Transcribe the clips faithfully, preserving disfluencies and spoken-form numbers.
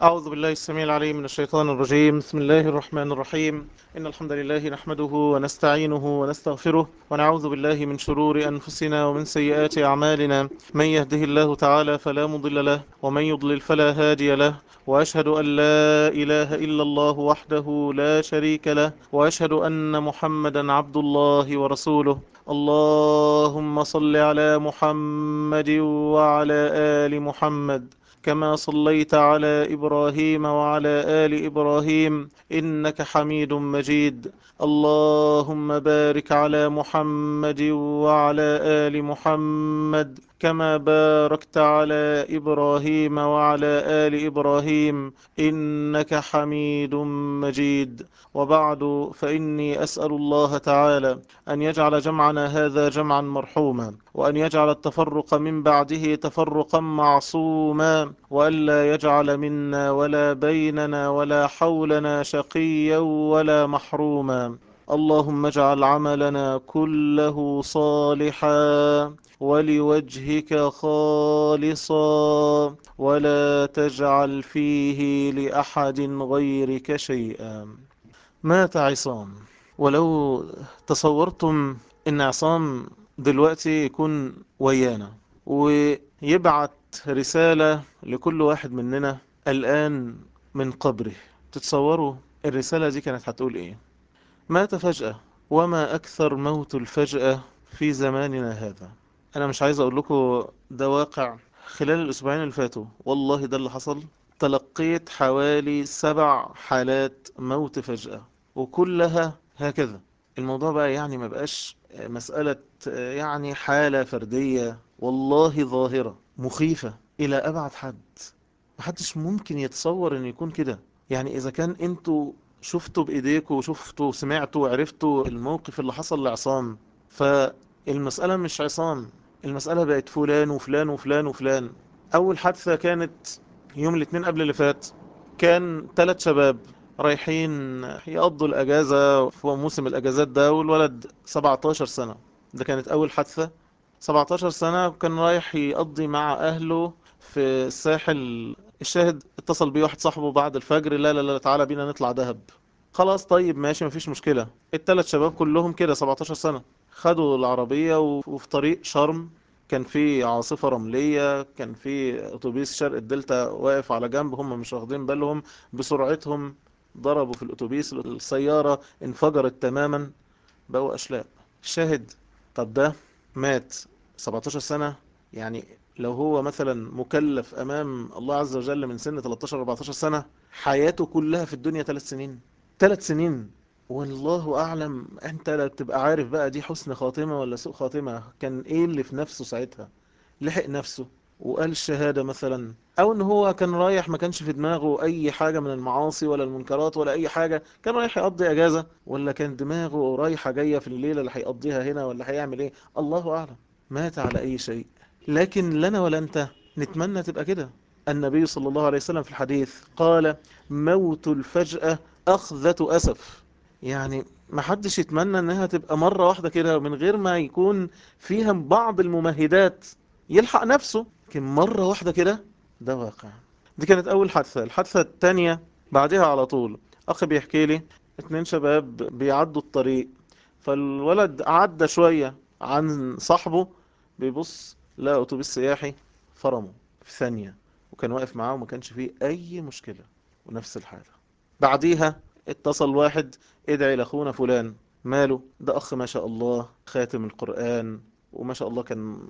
أعوذ بالله السميع العليم من الشيطان الرجيم. بسم الله الرحمن الرحيم. إن الحمد لله نحمده ونستعينه ونستغفره ونعوذ بالله من شرور أنفسنا ومن سيئات أعمالنا. من يهده الله تعالى فلا مضل له ومن يضلل فلا هادي له، وأشهد أن لا إله إلا الله وحده لا شريك له، وأشهد أن محمدا عبد الله ورسوله. اللهم صل على محمد وعلى آل محمد كما صليت على إبراهيم وعلى آل إبراهيم إنك حميد مجيد. اللهم بارك على محمد وعلى آل محمد كما باركت على إبراهيم وعلى آل إبراهيم إنك حميد مجيد. وبعد، فإني أسأل الله تعالى أن يجعل جمعنا هذا جمعا مرحوما، وأن يجعل التفرق من بعده تفرقا معصوما، وألا يجعل منا ولا بيننا ولا حولنا شقيا ولا محروما. اللهم اجعل عملنا كله صالحا ولوجهك خالصا، ولا تجعل فيه لأحد غيرك شيئا. مات عصام. ولو تصورتم ان عصام دلوقتي يكون ويانا ويبعت رسالة لكل واحد مننا الآن من قبره، تتصوروا الرسالة دي كانت هتقول ايه؟ مات فجأة، وما أكثر موت الفجأة في زماننا هذا. أنا مش عايز أقول لكم ده واقع. خلال الأسبوعين اللي فاتوا والله ده اللي حصل. تلقيت حوالي سبع حالات موت فجأة، وكلها هكذا. الموضوع بقى يعني ما بقاش مسألة يعني حالة فردية، والله ظاهرة مخيفة إلى أبعد حد. محدش ممكن يتصور إن يكون كده. يعني إذا كان أنتوا شفتوا بإيديكوا وشفتوا سمعتوا وعرفتوا الموقف اللي حصل لعصام، فالمسألة مش عصام، المسألة بقت فلان وفلان وفلان وفلان. أول حادثة كانت يوم الاثنين قبل اللي فات. كان ثلاث شباب رايحين يقضوا الأجازة في موسم الأجازات ده، والولد سبعتاشر سنة. ده كانت أول حادثة. سبعتاشر سنة كان رايح يقضي مع أهله في الساحل. الشاهد اتصل بيه واحد صاحبه بعد الفجر، لا لا لا تعالى بينا نطلع دهب. خلاص طيب ماشي مفيش مشكلة. التلات شباب كلهم كده سبعتاشر سنة، خدوا العربية و- وفي طريق شرم كان في عاصفة رملية، كان في أتوبيس شرق الدلتا واقف على جنب، هم مش واخدين بالهم. بسرعتهم ضربوا في الأتوبيس، السيارة انفجرت تماما، بقوا أشلاء. الشاهد، طب ده مات سبعتاشر سنة. يعني لو هو مثلا مكلف أمام الله عز وجل من سن تلتاشر اربعتاشر سنة، حياته كلها في الدنيا ثلاث سنين. ثلاث سنين. والله أعلم أنت لا بتبقى عارف بقى دي حسن خاتمة ولا سوء خاتمة. كان إيه اللي في نفسه ساعتها؟ لحق نفسه وقال الشهادة مثلا، او ان هو كان رايح ما كانش في دماغه اي حاجة من المعاصي ولا المنكرات ولا اي حاجة، كان رايح يقضي اجازة، ولا كان دماغه رايحة جاية في الليلة اللي هيقضيها هنا ولا هيعمل ايه، الله اعلم. مات على اي شيء. لكن لنا ولا انت نتمنى تبقى كده. النبي صلى الله عليه وسلم في الحديث قال: موت الفجأة أخذة أسف. يعني ما حدش يتمنى انها تبقى مرة واحدة كده من غير ما يكون فيها بعض الممهدات يلحق نفسه. لكن مرة واحدة كده، ده واقع. دي كانت أول حادثة. الحادثة التانية بعدها على طول، أخي بيحكي لي اتنين شباب بيعدوا الطريق، فالولد عدى شوية عن صاحبه، بيبص لقى أتوبيس سياحي فرمه في ثانية، وكان واقف معاه وما كانش فيه أي مشكلة. ونفس الحالة بعديها اتصل واحد: ادعي لأخونا فلان. ماله؟ ده أخ ما شاء الله خاتم القرآن، وما شاء الله كان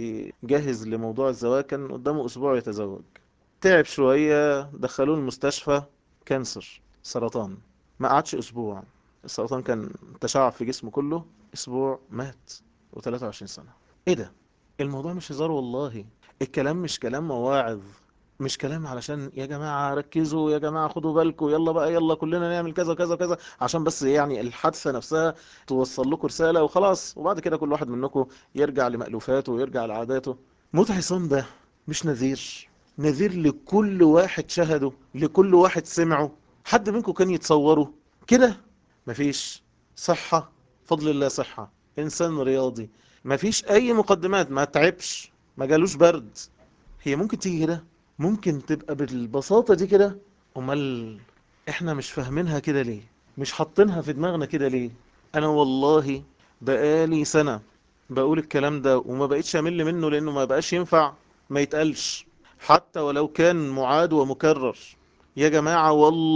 بيجهز لموضوع الزواج، كان قدامه أسبوع يتزوج. تعب شوية، دخلوه المستشفى، كانسر، سرطان. ما قعدش أسبوع، السرطان كان تشعب في جسمه كله. أسبوع مات، و23 سنة. إيه ده؟ الموضوع مش هزار والله. الكلام مش كلام مواعظ، مش كلام علشان يا جماعة ركزوا، يا جماعة خدوا بالكم، يلا بقى يلا كلنا نعمل كذا كذا كذا، عشان بس يعني الحادثة نفسها توصل لكم رسالة وخلاص، وبعد كده كل واحد منكم يرجع لمألوفاته ويرجع لعاداته. موت عصام ده مش نذير؟ نذير لكل واحد شهده، لكل واحد سمعه. حد منكم كان يتصوره كده؟ مفيش. صحة، فضل الله صحة، إنسان رياضي، مفيش أي مقدمات، ما تعبش، ما جالوش برد. هي ممكن تيجي كده؟ ممكن تبقى بالبساطة دي كده. امال احنا مش فاهمينها كده ليه؟ مش حاطينها في دماغنا كده ليه؟ انا والله بقالي سنة بقول الكلام ده وما بقيتش امل منه، لانه ما بقاش ينفع ما يتقالش حتى ولو كان معاد ومكرر. يا جماعة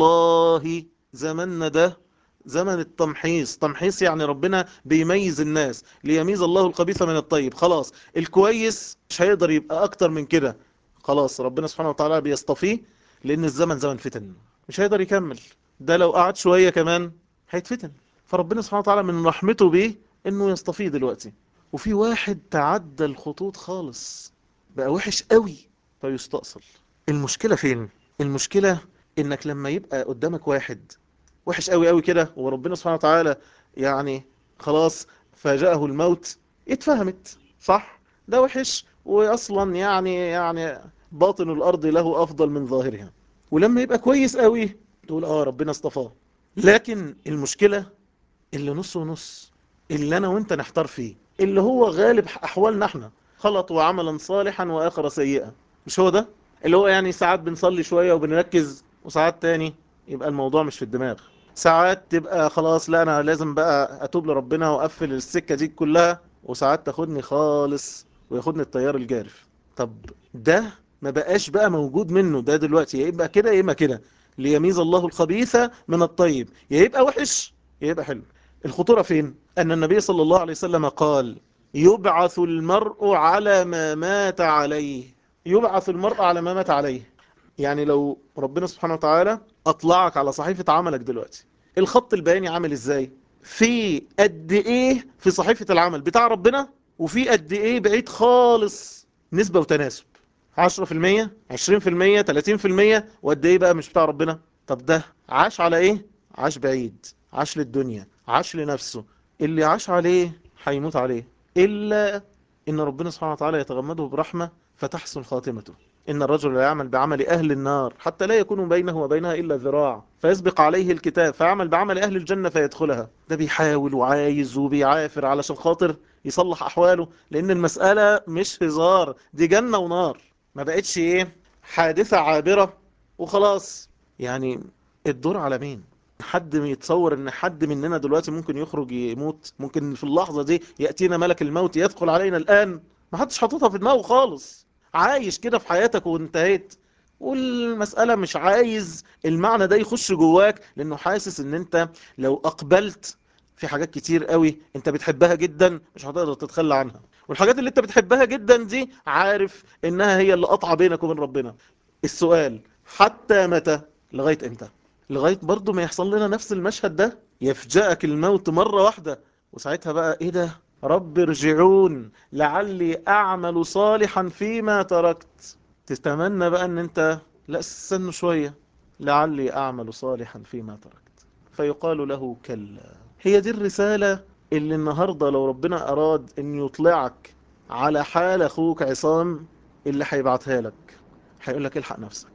والله زماننا ده زمن التمحيص. تمحيص يعني ربنا بيميز الناس، ليميز الله الخبيث من الطيب. خلاص الكويس مش هيقدر يبقى اكتر من كده. خلاص ربنا سبحانه وتعالى بيصطفيه، لان الزمن زمن فتن، مش هيقدر يكمل. ده لو قعد شوية كمان هيتفتن. فربنا سبحانه وتعالى من رحمته بيه انه يصطفيه دلوقتي. وفي واحد تعدى الخطوط خالص، بقى وحش قوي، فيستأصل. المشكلة فين؟ المشكلة انك لما يبقى قدامك واحد وحش قوي قوي كده، وربنا سبحانه وتعالى يعني خلاص فاجأه الموت، اتفهمت صح؟ ده وحش واصلا يعني يعني باطن الارض له افضل من ظاهرها. ولما يبقى كويس قوي تقول اه ربنا اصطفاه. لكن المشكلة اللي نص ونص، اللي انا وانت نحتار فيه، اللي هو غالب احوالنا احنا، خلطوا عملا صالحا واخر سيئا. مش هو ده اللي هو يعني ساعات بنصلي شوية وبنركز، وساعات تاني يبقى الموضوع مش في الدماغ. ساعات تبقى خلاص لا انا لازم بقى اتوب لربنا واقفل السكة دي كلها، وساعات تاخدني خالص وياخدني التيار الجارف. طب ده ما بقاش بقى موجود منه ده دلوقتي، يا يبقى كده يا اما كده. ليميز الله الخبيث من الطيب، يا يبقى وحش يا يبقى حلو. الخطورة فين؟ أن النبي صلى الله عليه وسلم قال يبعث المرء على ما مات عليه. يبعث المرء على ما مات عليه. يعني لو ربنا سبحانه وتعالى أطلعك على صحيفة عملك دلوقتي، الخط البياني عامل إزاي؟ في قد إيه في صحيفة العمل بتاع ربنا، وفي قد إيه بعيد خالص، نسبة وتناسب. عشرة في المية، عشرين في المية، تلاتين في المية، وقد إيه بقى مش بتاع ربنا. طب ده عاش على إيه؟ عاش بعيد، عاش للدنيا، عاش لنفسه. اللي عاش عليه هيموت عليه، إلا إن ربنا سبحانه وتعالى يتغمده برحمة فتحسن خاتمته. إن الرجل لا يعمل بعمل أهل النار حتى لا يكون بينه وبينها إلا ذراع فيسبق عليه الكتاب فيعمل بعمل أهل الجنة فيدخلها. ده بيحاول وعايز وبيعافر علشان خاطر يصلح أحواله، لأن المسألة مش هزار، دي جنة ونار. ما بقتش إيه حادثة عابرة وخلاص. يعني الدور على مين؟ حد يتصور ان حد مننا دلوقتي ممكن يخرج يموت؟ ممكن في اللحظة دي يأتينا ملك الموت يدخل علينا الآن؟ ما حدش حاططها في دماغه خالص. عايش كده في حياتك وانتهيت. والمسألة مش عايز المعنى ده يخش جواك، لانه حاسس ان انت لو اقبلت في حاجات كتير قوي انت بتحبها جدا مش هتقدر تتخلى عنها. والحاجات اللي انت بتحبها جدا دي عارف انها هي اللي قطع بينك وبين ربنا. السؤال حتى متى؟ لغاية امتى؟ لغاية برضو ما يحصل لنا نفس المشهد ده، يفجأك الموت مرة واحدة، وساعتها بقى ايه ده؟ رب ارجعون لعلي اعمل صالحا فيما تركت. تتمنى بقى ان انت لا استنى شوية، لعلي اعمل صالحا فيما تركت، فيقال له كلا. هي دي الرسالة اللي النهاردة لو ربنا اراد ان يطلعك على حال اخوك عصام، اللي هيبعتها لك هيقول لك الحق نفسك.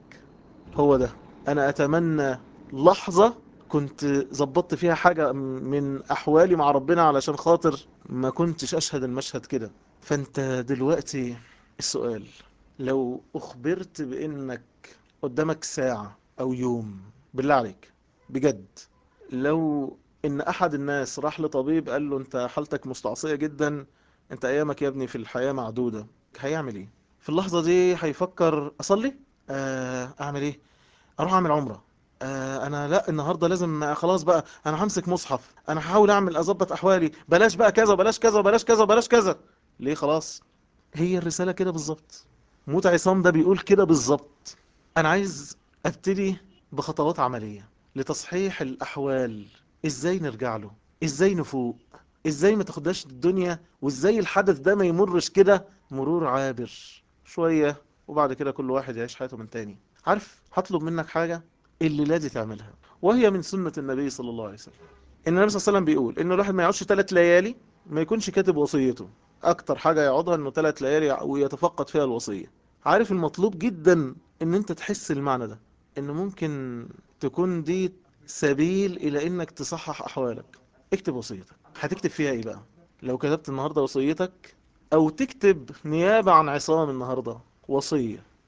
هو ده. انا اتمنى لحظة كنت زبطت فيها حاجة من احوالي مع ربنا علشان خاطر ما كنتش اشهد المشهد كده. فانت دلوقتي السؤال، لو اخبرت بانك قدامك ساعة او يوم، بالله عليك بجد، لو ان احد الناس راح لطبيب قال له انت حالتك مستعصية جدا، انت ايامك يا ابني في الحياة معدودة، هيعمل ايه في اللحظة دي؟ هيفكر اصلي؟ آه، اعمل ايه؟ اروح اعمل عمرة؟ آه انا لا النهاردة لازم خلاص بقى انا همسك مصحف، انا هحاول اعمل اظبط احوالي، بلاش بقى كذا بلاش كذا بلاش كذا بلاش كذا. ليه؟ خلاص. هي الرسالة كده بالظبط. موت عصام ده بيقول كده بالظبط. انا عايز ابتدي بخطوات عملية لتصحيح الاحوال. ازاي نرجع له؟ ازاي نفوق؟ ازاي ما تاخدهاش الدنيا؟ وازاي الحدث ده ما يمرش كده مرور عابر شوية، وبعد كده كل واحد يعيش حياته من تاني؟ عارف هطلب منك حاجة اللي لازم تعملها، وهي من سنة النبي صلى الله عليه وسلم. ان النبي صلى الله عليه وسلم بيقول ان الواحد ما يقعدش ثلاث ليالي ما يكونش كاتب وصيته. اكتر حاجة يقعدها انه ثلاث ليالي ويتفقد فيها الوصية. عارف المطلوب جدا ان انت تحس المعنى ده، ان ممكن تكون دي سبيل الى انك تصحح احوالك. اكتب وصيتك. هتكتب فيها ايه بقى؟ لو كتبت النهاردة وصيتك، او تكتب نيابة عن عصام النهاردة وصية،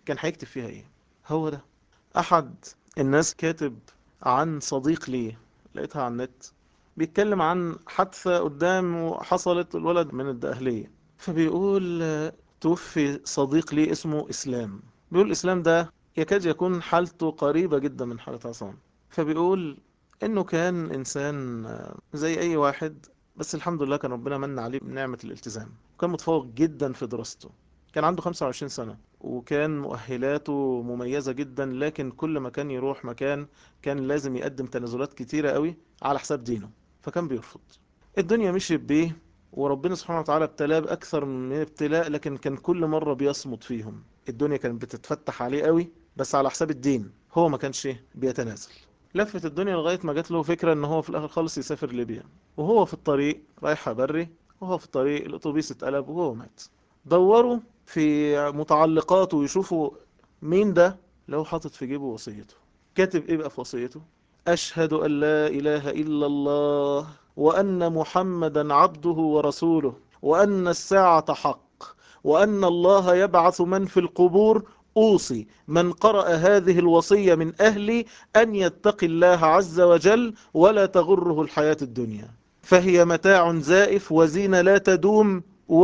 كان هيكتب فيها ايه؟ هو ده. احد الناس كاتب عن صديق ليه، لقيتها على النت، بيتكلم عن حادثة قدامه حصلت الولد من الدقهلية، فبيقول آه، توفي صديق ليه اسمه إسلام. بيقول إسلام ده يكاد يكون حالته قريبة جدا من حالة عصام. فبيقول إنه كان إنسان آه، زي أي واحد، بس الحمد لله كان ربنا من عليه بنعمة الالتزام، وكان متفوق جدا في دراسته. كان عنده خمسة وعشرين سنة وكان مؤهلاته مميزة جدا، لكن كل ما كان يروح مكان كان لازم يقدم تنازلات كتيرة قوي على حساب دينه، فكان بيرفض. الدنيا مشيت بيه، وربنا سبحانه وتعالى ابتلاه بأكثر من ابتلاء، لكن كان كل مرة بيصمد فيهم. الدنيا كانت بتتفتح عليه قوي بس على حساب الدين، هو ما كانش بيتنازل. لفت الدنيا لغاية ما جات له فكرة ان هو في الاخر خالص يسافر ليبيا. وهو في الطريق رايح بري، وهو في الطريق الاتوبيس اتقلب وهو مات. دوروا في متعلقاته ويشوفوا مين ده، لو حاطط في جيبه وصيته. كاتب ايه بقى في وصيته؟ أشهد أن لا إله إلا الله وأن محمدا عبده ورسوله وأن الساعة حق وأن الله يبعث من في القبور. أوصي من قرأ هذه الوصية من أهلي أن يتقي الله عز وجل ولا تغره الحياة الدنيا، فهي متاع زائف وزينة لا تدوم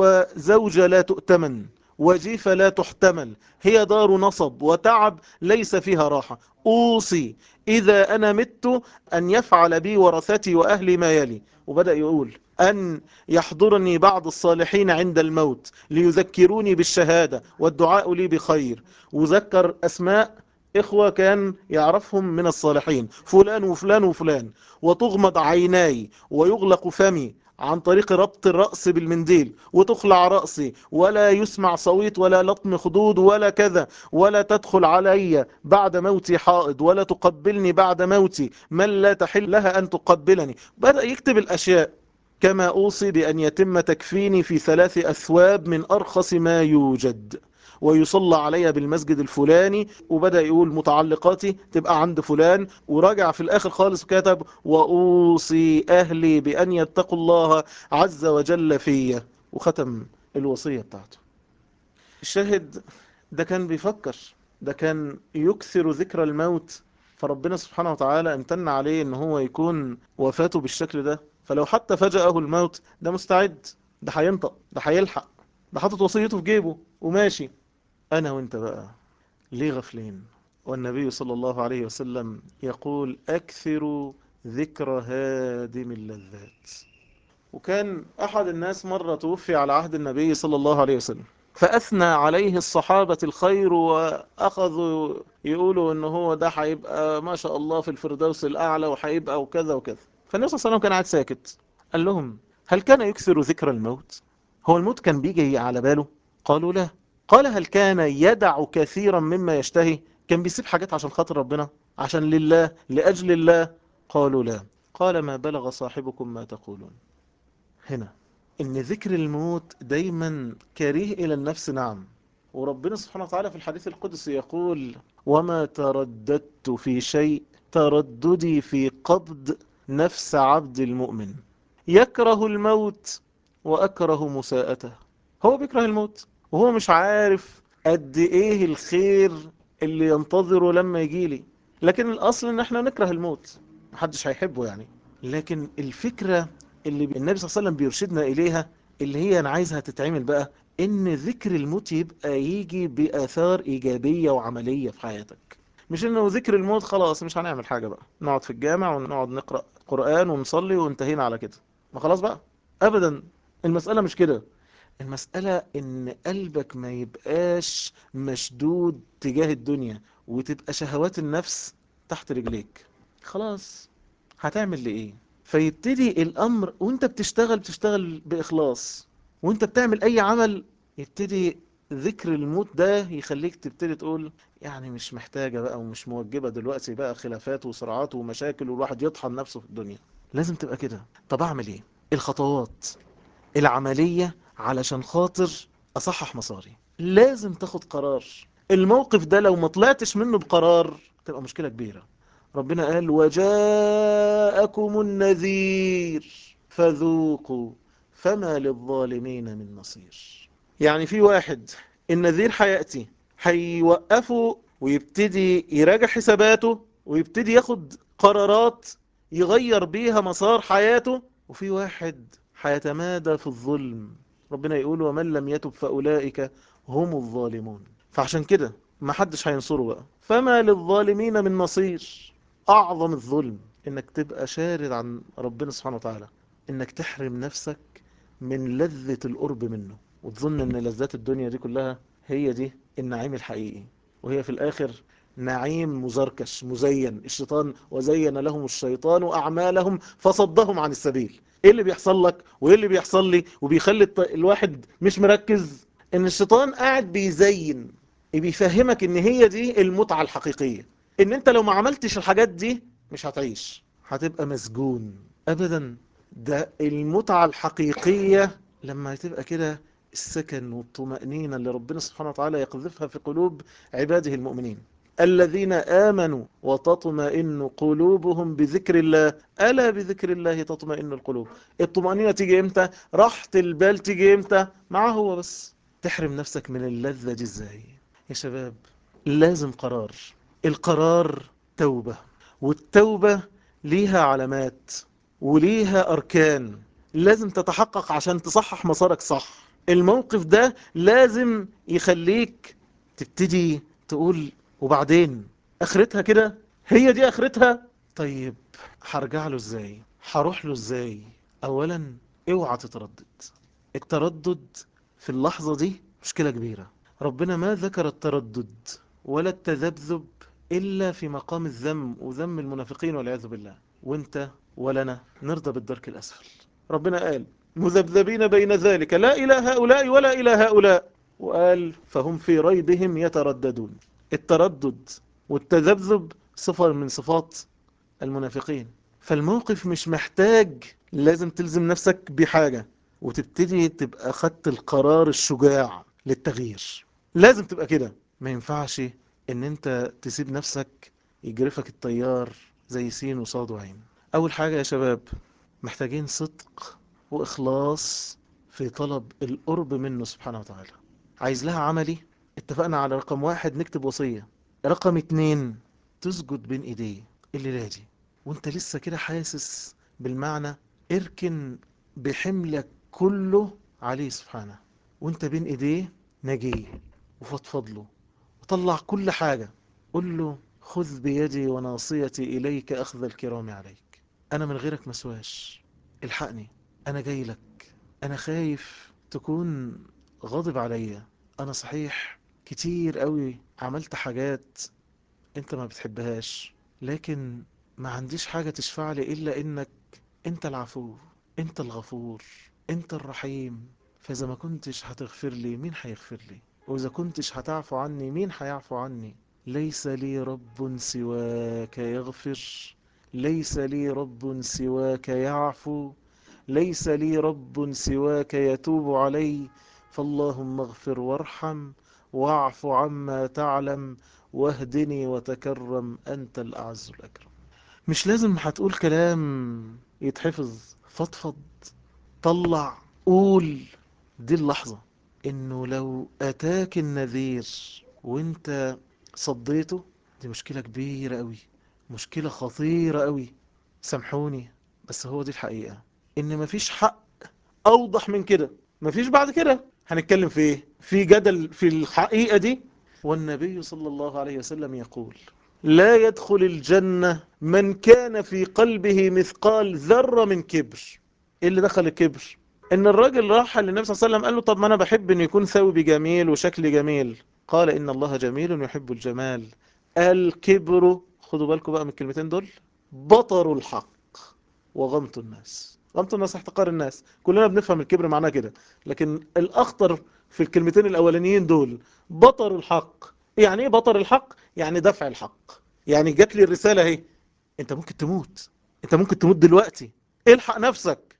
وزوجة لا تؤتمن وجيفة لا تحتمل، هي دار نصب وتعب ليس فيها راحة. أوصي إذا أنا مت أن يفعل بي ورثتي وأهلي ما يلي. وبدأ يقول أن يحضرني بعض الصالحين عند الموت ليذكروني بالشهادة والدعاء لي بخير. وذكر أسماء إخوة كان يعرفهم من الصالحين، فلان وفلان وفلان. وتغمض عيناي ويغلق فمي عن طريق ربط الرأس بالمنديل، وتخلع رأسي ولا يسمع صويت ولا لطم خدود ولا كذا، ولا تدخل علي بعد موتي حائض ولا تقبلني بعد موتي من لا تحل لها أن تقبلني. بدأ يكتب الأشياء. كما أوصي بأن يتم تكفيني في ثلاث أثواب من أرخص ما يوجد، ويصلى عليها بالمسجد الفلاني. وبدأ يقول متعلقاتي تبقى عند فلان، وراجع في الآخر خالص كتب وأوصي أهلي بأن يتقوا الله عز وجل فيا، وختم الوصية بتاعته. الشاهد ده كان بيفكر، ده كان يكثر ذكر الموت، فربنا سبحانه وتعالى امتن عليه ان هو يكون وفاته بالشكل ده. فلو حتى فجأه الموت ده مستعد، ده هينطق، ده هيلحق، ده حاطط وصيته في جيبه وماشي. انا وانت بقى ليه غفلين؟ والنبي صلى الله عليه وسلم يقول اكثروا ذكر هادم اللذات. وكان أحد الناس مرة توفي على عهد النبي صلى الله عليه وسلم، فأثنى عليه الصحابة الخير، وأخذوا يقولوا إن هو ده هيبقى ما شاء الله في الفردوس الأعلى وهيبقى وكذا وكذا. فالنبي صلى الله عليه وسلم كان قاعد ساكت. قال لهم هل كان يكثر ذكر الموت؟ هو الموت كان بيجي على باله؟ قالوا لا. قال هل كان يدع كثيرا مما يشتهي؟ كان بيسيب حاجات عشان خاطر ربنا، عشان لله، لأجل الله؟ قالوا لا. قال ما بلغ صاحبكم ما تقولون. هنا ان ذكر الموت دايما كريه الى النفس. نعم. وربنا سبحانه وتعالى في الحديث القدسي يقول وما ترددت في شيء ترددي في قبض نفس عبد المؤمن يكره الموت واكره مساءته. هو بيكره الموت وهو مش عارف قد ايه الخير اللي ينتظره لما يجيلي، لكن الاصل ان احنا نكره الموت، محدش هيحبه يعني. لكن الفكرة اللي النبي صلى الله عليه وسلم بيرشدنا إليها، اللي هي أنا عايزها تتعمل بقى، إن ذكر الموت يبقى يجي بآثار إيجابية وعملية في حياتك. مش إنه ذكر الموت خلاص مش هنعمل حاجة بقى، نقعد في الجامع ونقعد نقرأ قرآن ونصلي وانتهينا على كده، ما خلاص بقى. أبدا، المسألة مش كده. المسألة إن قلبك ما يبقاش مشدود تجاه الدنيا، وتبقى شهوات النفس تحت رجليك. خلاص هتعمل لإيه؟ فيبتدي الأمر وانت بتشتغل بتشتغل بإخلاص، وانت بتعمل أي عمل يبتدي ذكر الموت ده يخليك تبتدي تقول يعني مش محتاجة بقى ومش موجبة دلوقتي بقى خلافات وصراعات ومشاكل والواحد يطحن نفسه في الدنيا. لازم تبقى كده. طب أعمل إيه؟ الخطوات العملية علشان خاطر أصحح مساري، لازم تاخد قرار. الموقف ده لو ما طلعتش منه بقرار تبقى مشكلة كبيرة. ربنا قال وجاءكم النذير فذوقوا فما للظالمين من نصير. يعني في واحد النذير هيأتي هيوقفه ويبتدي يراجع حساباته ويبتدي ياخد قرارات يغير بيها مسار حياته. وفي واحد هيتمادى في الظلم. ربنا يقول ومن لم يتب فأولئك هم الظالمون. فعشان كده ما حدش هينصره بقى. فما للظالمين من نصير. أعظم الظلم إنك تبقى شارد عن ربنا سبحانه وتعالى، إنك تحرم نفسك من لذة القرب منه، وتظن إن لذات الدنيا دي كلها هي دي النعيم الحقيقي، وهي في الآخر نعيم مزركش مزين. الشيطان وزين لهم الشيطان أعمالهم فصدهم عن السبيل. ايه اللي بيحصل لك وايه اللي بيحصل لي وبيخلي الط- الواحد مش مركز؟ ان الشيطان قاعد بيزين، بيفهمك ان هي دي المتعة الحقيقية، ان انت لو ما عملتش الحاجات دي مش هتعيش، هتبقى مسجون. ابدا، ده المتعة الحقيقية لما تبقى كده السكن والطمأنينة اللي ربنا سبحانه وتعالى يقذفها في قلوب عباده المؤمنين. الذين آمنوا وتطمئن قلوبهم بذكر الله، ألا بذكر الله تطمئن القلوب. الطمأنينة تيجي امتى؟ راحة البال تيجي امتى؟ معاه هو بس. تحرم نفسك من اللذة دي ازاي يا شباب؟ لازم قرار. القرار توبة، والتوبة ليها علامات وليها أركان لازم تتحقق عشان تصحح مسارك صح. الموقف ده لازم يخليك تبتدي تقول وبعدين اخرتها كده، هي دي اخرتها. طيب هرجع له ازاي؟ هروح له ازاي؟ اولا اوعى تتردد. التردد في اللحظة دي مشكلة كبيرة. ربنا ما ذكر التردد ولا التذبذب إلا في مقام الذم وذم المنافقين والعياذ بالله. وانت ولا أنا نرضى بالدرك الأسفل. ربنا قال مذبذبين بين ذلك لا إلى هؤلاء ولا إلى هؤلاء، وقال فهم في ريبهم يترددون. التردد والتذبذب صفة من صفات المنافقين. فالموقف مش محتاج لازم تلزم نفسك بحاجة وتبتدي تبقى خدت القرار الشجاع للتغيير. لازم تبقى كده. ما ينفعش ان انت تسيب نفسك يجرفك التيار زي سين وصاد وعين. اول حاجة يا شباب، محتاجين صدق واخلاص في طلب القرب منه سبحانه وتعالى. عايز لها عملي؟ اتفقنا على رقم واحد نكتب وصية. رقم اتنين تسجد بين ايديه الليلة دي وانت لسه كده حاسس بالمعنى. اركن بحملك كله عليه سبحانه وانت بين ايديه، نجيه وفضفض له وطلع كل حاجة. قل له خذ بيدي وناصيتي إليك أخذ الكرام عليك. أنا من غيرك مسواش، الحقني، أنا جاي لك. أنا خايف تكون غاضب عليا. أنا صحيح كتير قوي عملت حاجات أنت ما بتحبهاش، لكن ما عنديش حاجة تشفع لي إلا إنك أنت العفو، أنت الغفور، أنت الرحيم. فإذا ما كنتش هتغفر لي مين هيغفر لي؟ وإذا كنتش هتعفو عني مين هيعفو عني؟ ليس لي رب سواك يغفر، ليس لي رب سواك يعفو، ليس لي رب سواك يتوب علي. فاللهم اغفر وارحم واعف عما تعلم واهدني وتكرم أنت الأعز الأكرم. مش لازم هتقول كلام يتحفظ. فضفض، طلع، قول. دي اللحظة انه لو اتاك النذير وانت صديته، دي مشكلة كبيرة قوي، مشكلة خطيرة قوي. سامحوني بس هو دي الحقيقة، ان مفيش حق اوضح من كده. مفيش بعد كده هنتكلم في ايه؟ في جدل في الحقيقة دي. والنبي صلى الله عليه وسلم يقول لا يدخل الجنة من كان في قلبه مثقال ذرة من كبر. ايه اللي دخل الكبر؟ ان الراجل راح للنبي صلى الله عليه وسلم قال له طب ما انا بحب ان يكون ثوبي جميل وشكلي جميل. قال ان الله جميل يحب الجمال. الكبر، خدوا بالكم بقى من الكلمتين دول، بطر الحق وغمط الناس. غمط الناس احتقار الناس، كلنا بنفهم الكبر معناه كده، لكن الاخطر في الكلمتين الاولانيين دول بطر الحق. يعني ايه بطر الحق؟ يعني دفع الحق. يعني جات لي الرسالة اهي، انت ممكن تموت، انت ممكن تموت دلوقتي، الحق نفسك.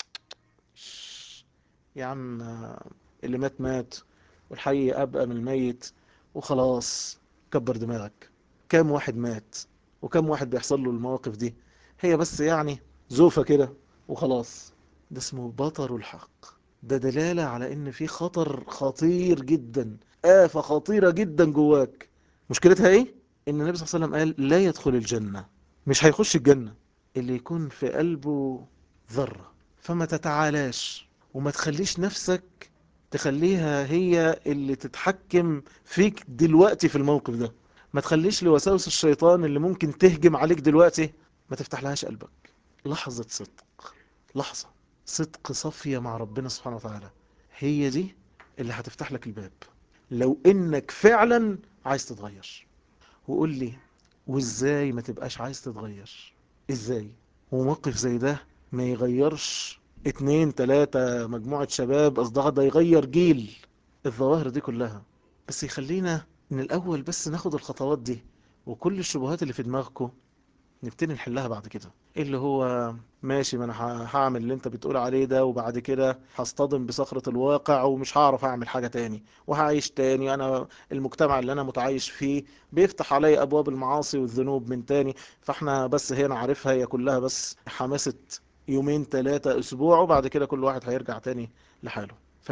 يا عم اللي مات مات والحي أبقى من الميت وخلاص. كبر دماغك. كام واحد مات وكم واحد بيحصل له المواقف دي؟ هي بس يعني زوفة كده وخلاص. ده اسمه بطر الحق. ده دلالة على ان في خطر خطير جدا آفة خطيرة جدا جواك. مشكلتها ايه؟ ان النبي صلى الله عليه وسلم قال لا يدخل الجنة، مش هيخش الجنة اللي يكون في قلبه ذرة. فما تتعالاش وما تخليش نفسك تخليها هي اللي تتحكم فيك دلوقتي في الموقف ده. ما تخليش لوساوس الشيطان اللي ممكن تهجم عليك دلوقتي ما تفتح لهاش قلبك. لحظة صدق، لحظة صدق صافية مع ربنا سبحانه وتعالى، هي دي اللي هتفتح لك الباب. لو انك فعلا عايز تتغير. وقول لي، وازاي ما تبقاش عايز تتغير؟ ازاي وموقف زي ده ما يغيرش اتنين تلاتة مجموعة شباب اصدقاء؟ ده يغير جيل. الظواهر دي كلها بس يخلينا من الاول بس ناخد الخطوات دي، وكل الشبهات اللي في دماغكم نبتدي نحلها بعد كده. اللي هو ماشي، ما انا ه- هعمل اللي انت بتقول عليه ده، وبعد كده هصطدم بصخرة الواقع ومش هعرف اعمل حاجة تاني وهعيش تاني. انا المجتمع اللي انا متعايش فيه بيفتح علي ابواب المعاصي والذنوب من تاني. فاحنا بس هنا عارفها هي كلها بس حماسة يومين ثلاثة اسبوع، وبعد كده كل واحد هيرجع تاني لحاله.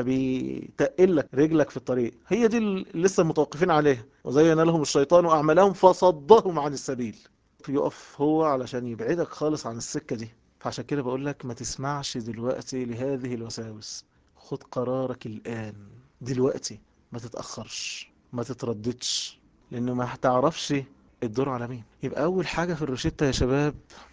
فبيتقل لك رجلك في الطريق. هي دي اللي لسه متوقفين عليها. وزين لهم الشيطان اعمالهم فصدهم عن السبيل. يقف هو علشان يبعدك خالص عن السكة دي. فعشان كده بقول لك ما تسمعش دلوقتي لهذه الوساوس. خد قرارك الآن دلوقتي، ما تتأخرش، ما تترددش، لأنه ما هتعرفش الدور على مين. يبقى أول حاجة في الروشتة يا شباب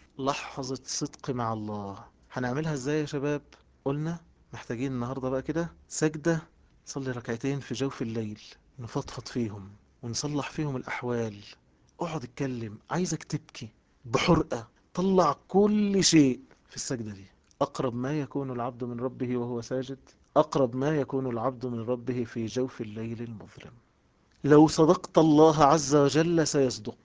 لحظة صدق مع الله. هنعملها ازاي يا شباب؟ قلنا محتاجين النهاردة بقى كده سجدة، نصلي ركعتين في جوف الليل، نفضفض فيهم ونصلح فيهم الأحوال. اقعد اتكلم، عايزك تبكي بحرقة، طلع كل شيء في السجدة دي. أقرب ما يكون العبد من ربه وهو ساجد، أقرب ما يكون العبد من ربه في جوف الليل المظلم. لو صدقت الله عز وجل سيصدق،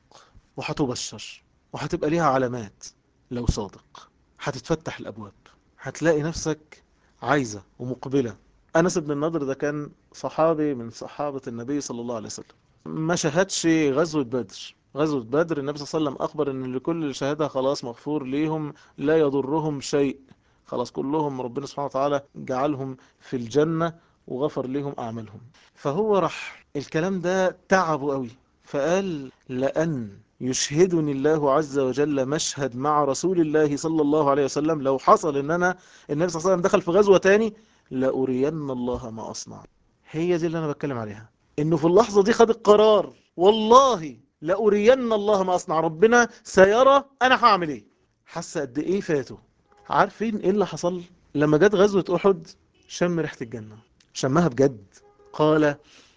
وهتبشر، وهتبقى ليها علامات. لو صادق هتتفتح الأبواب، هتلاقي نفسك عايزة ومقبلة. أنس بن النضر ده كان صحابي من صحابة النبي صلى الله عليه وسلم، ما شهدش غزوة بدر. غزوة بدر النبي صلى الله عليه وسلم أخبر أن لكل اللي شهدها خلاص مغفور ليهم، لا يضرهم شيء. خلاص كلهم ربنا سبحانه وتعالى جعلهم في الجنة وغفر لهم أعمالهم. فهو راح الكلام ده تعبه قوي، فقال لأن يشهدني الله عز وجل مشهد مع رسول الله صلى الله عليه وسلم، لو حصل ان انا النبي صلى الله عليه وسلم دخل في غزوة تاني لأرين الله ما أصنع. هي دي اللي انا بتكلم عليها، انه في اللحظة دي خد القرار، والله لأرين الله ما أصنع، ربنا سيرى انا هعمل ايه. حس قد ايه فاته. عارفين ايه اللي حصل لما جت غزوة احد؟ شم ريحة الجنة، شمها بجد. قال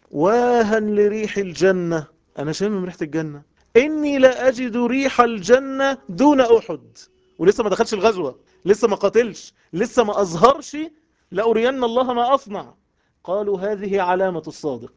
واها لريح الجنة، انا شامم من ريحة الجنة، اني لا اجد ريح الجنة دون احد. ولسه ما دخلش الغزوة، لسه ما قاتلش، لسه ما اظهرش لأرين الله ما اصنع. قالوا هذه علامة الصادق،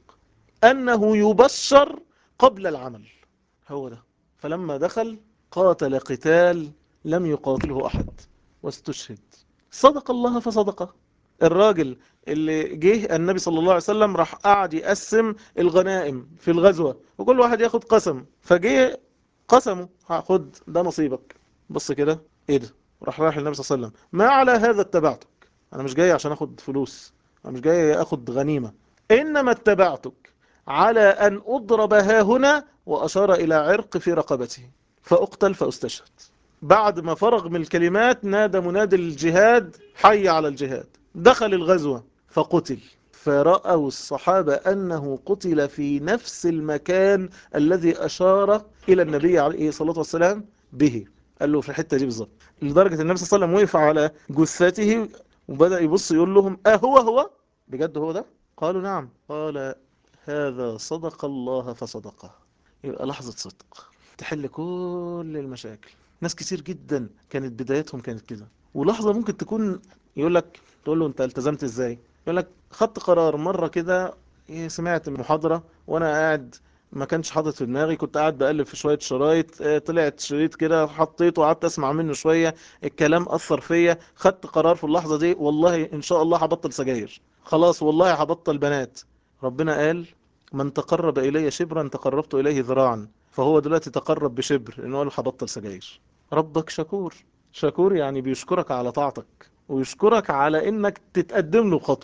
انه يبشر قبل العمل. هو ده. فلما دخل قاتل قتال لم يقاتله احد واستشهد. صدق الله فصدقه. الراجل اللي جه النبي صلى الله عليه وسلم راح قعد يقسم الغنائم في الغزوة وكل واحد ياخد قسم، فجه قسمه، هاخد ده نصيبك. بص كده، ايه ده؟ راح رايح للنبي صلى الله عليه وسلم، ما على هذا اتبعتك. انا مش جاي عشان اخد فلوس، انا مش جاي اخد غنيمة، انما اتبعتك على ان اضرب ها هنا، واشار الى عرق في رقبته، فاقتل فاستشهد. بعد ما فرغ من الكلمات نادى منادي الجهاد حي على الجهاد. دخل الغزوة فقتل. فرأوا الصحابة أنه قتل في نفس المكان الذي أشار إلى النبي عليه الصلاة والسلام به. قال له في الحتة دي بالظبط. لدرجة النبي صلى الله عليه وسلم وقف على جثته وبدأ يبص يقول لهم أهو هو بجد هو ده؟ قالوا نعم. قال هذا صدق الله فصدقه. يبقى لحظة صدق تحل كل المشاكل. ناس كتير جدا كانت بدايتهم كانت كده، ولحظة ممكن تكون يقول لك، تقول له انت التزمت ازاي؟ يقول لك خدت قرار مرة كده. إيه، سمعت محاضرة وانا قاعد ما كانش حاطط في دماغي، كنت قاعد بقلب في شوية شرايط، اه، طلعت شريط كده حطيته وقعدت اسمع منه شوية، الكلام اثر فيا، خدت قرار في اللحظة دي والله ان شاء الله هبطل سجاير، خلاص والله هبطل بنات. ربنا قال من تقرب الي شبرا تقربت اليه ذراعا. فهو دلوقتي تقرب بشبر انه قال هبطل سجاير. ربك شكور. شكور يعني بيشكرك على طاعتك، ويشكرك على انك تتقدم له بخطوة،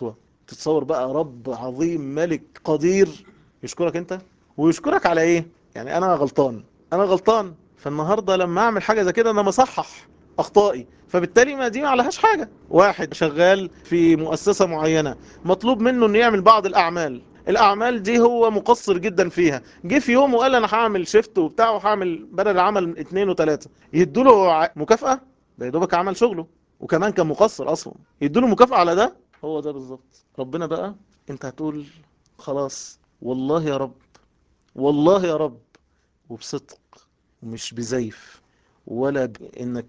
تتصور بقى رب عظيم ملك قدير يشكرك انت، ويشكرك على ايه؟ يعني انا غلطان، انا غلطان فالنهاردة لما اعمل حاجة زي كده انا مصحح اخطائي، فبالتالي ما دي ما عليهاش حاجة. واحد شغال في مؤسسة معينة مطلوب منه انه يعمل بعض الاعمال، الاعمال دي هو مقصر جدا فيها، جه في يوم وقال انا هعمل شيفت وبتاع وهعمل بدل العمل اتنين وتلاتة، يدوله ع- مكافأة؟ ده يا دوبك عمل شغله وكمان كان مقصر اصلا، يدوله مكافأة على ده؟ هو ده بالظبط ربنا بقى. انت هتقول خلاص والله يا رب، والله يا رب، وبصدق ومش بزيف ولا بانك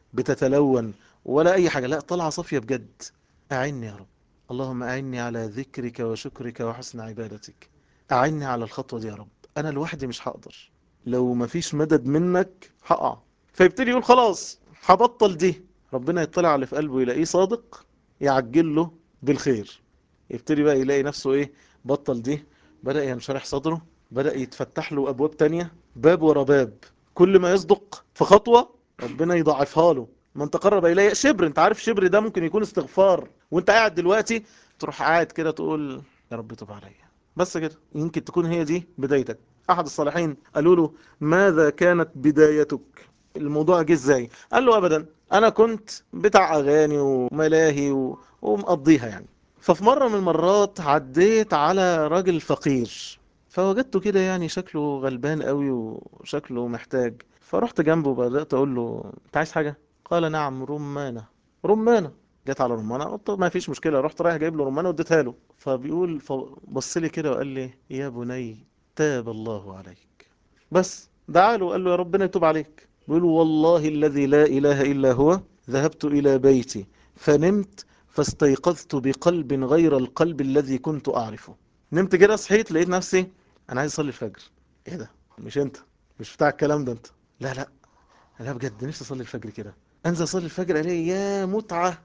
بتتلون ولا اي حاجة، لا طلعة صافية بجد. اعني يا رب، اللهم اعني على ذكرك وشكرك وحسن عبادتك، اعني على الخطوة دي يا رب، انا لوحدي مش هقدر، لو مفيش مدد منك هقع. فيبتدي يقول خلاص هبطل دي، ربنا يطلع على اللي في قلبه يلاقيه صادق، يعجل له بالخير، يبتدي بقى يلاقي نفسه ايه؟ بطل دي، بدأ ينشرح صدره، بدأ يتفتح له أبواب تانية، باب ورا باب، كل ما يصدق في خطوة ربنا يضاعفها له. من تقرب إليه شبر، انت عارف شبر ده ممكن يكون استغفار، وانت قاعد دلوقتي تروح قاعد كده تقول يا رب تب عليا، بس كده يمكن تكون هي دي بدايتك. أحد الصالحين قالوا له ماذا كانت بدايتك؟ الموضوع جه ازاي؟ قال له أبدا، أنا كنت بتاع أغاني وملاهي و... ومقضيها يعني. ففي مرة من المرات عديت على راجل فقير، فوجدته كده يعني شكله غلبان قوي وشكله محتاج، فرحت جنبه وبدأت أقول له أنت عايز حاجة؟ قال نعم رمانة. رمانة. جت على رمانة، قلت ما فيش مشكلة، رحت رايح جايب له رمانة واديتها له. فبيقول فبص لي كده وقال لي يا بني تاب الله عليك. بس دعا له وقال له يا ربنا يتوب عليك. بيقول والله الذي لا إله إلا هو ذهبت إلى بيتي فنمت فاستيقظت بقلب غير القلب الذي كنت أعرفه. نمت كده صحيت لقيت نفسي أنا عايز أصلي الفجر. إيه ده؟ مش أنت، مش بتاع الكلام ده أنت. لا لا، لا بجد نفسي أصلي الفجر كده، أنزل أصلي الفجر ألاقي يا متعة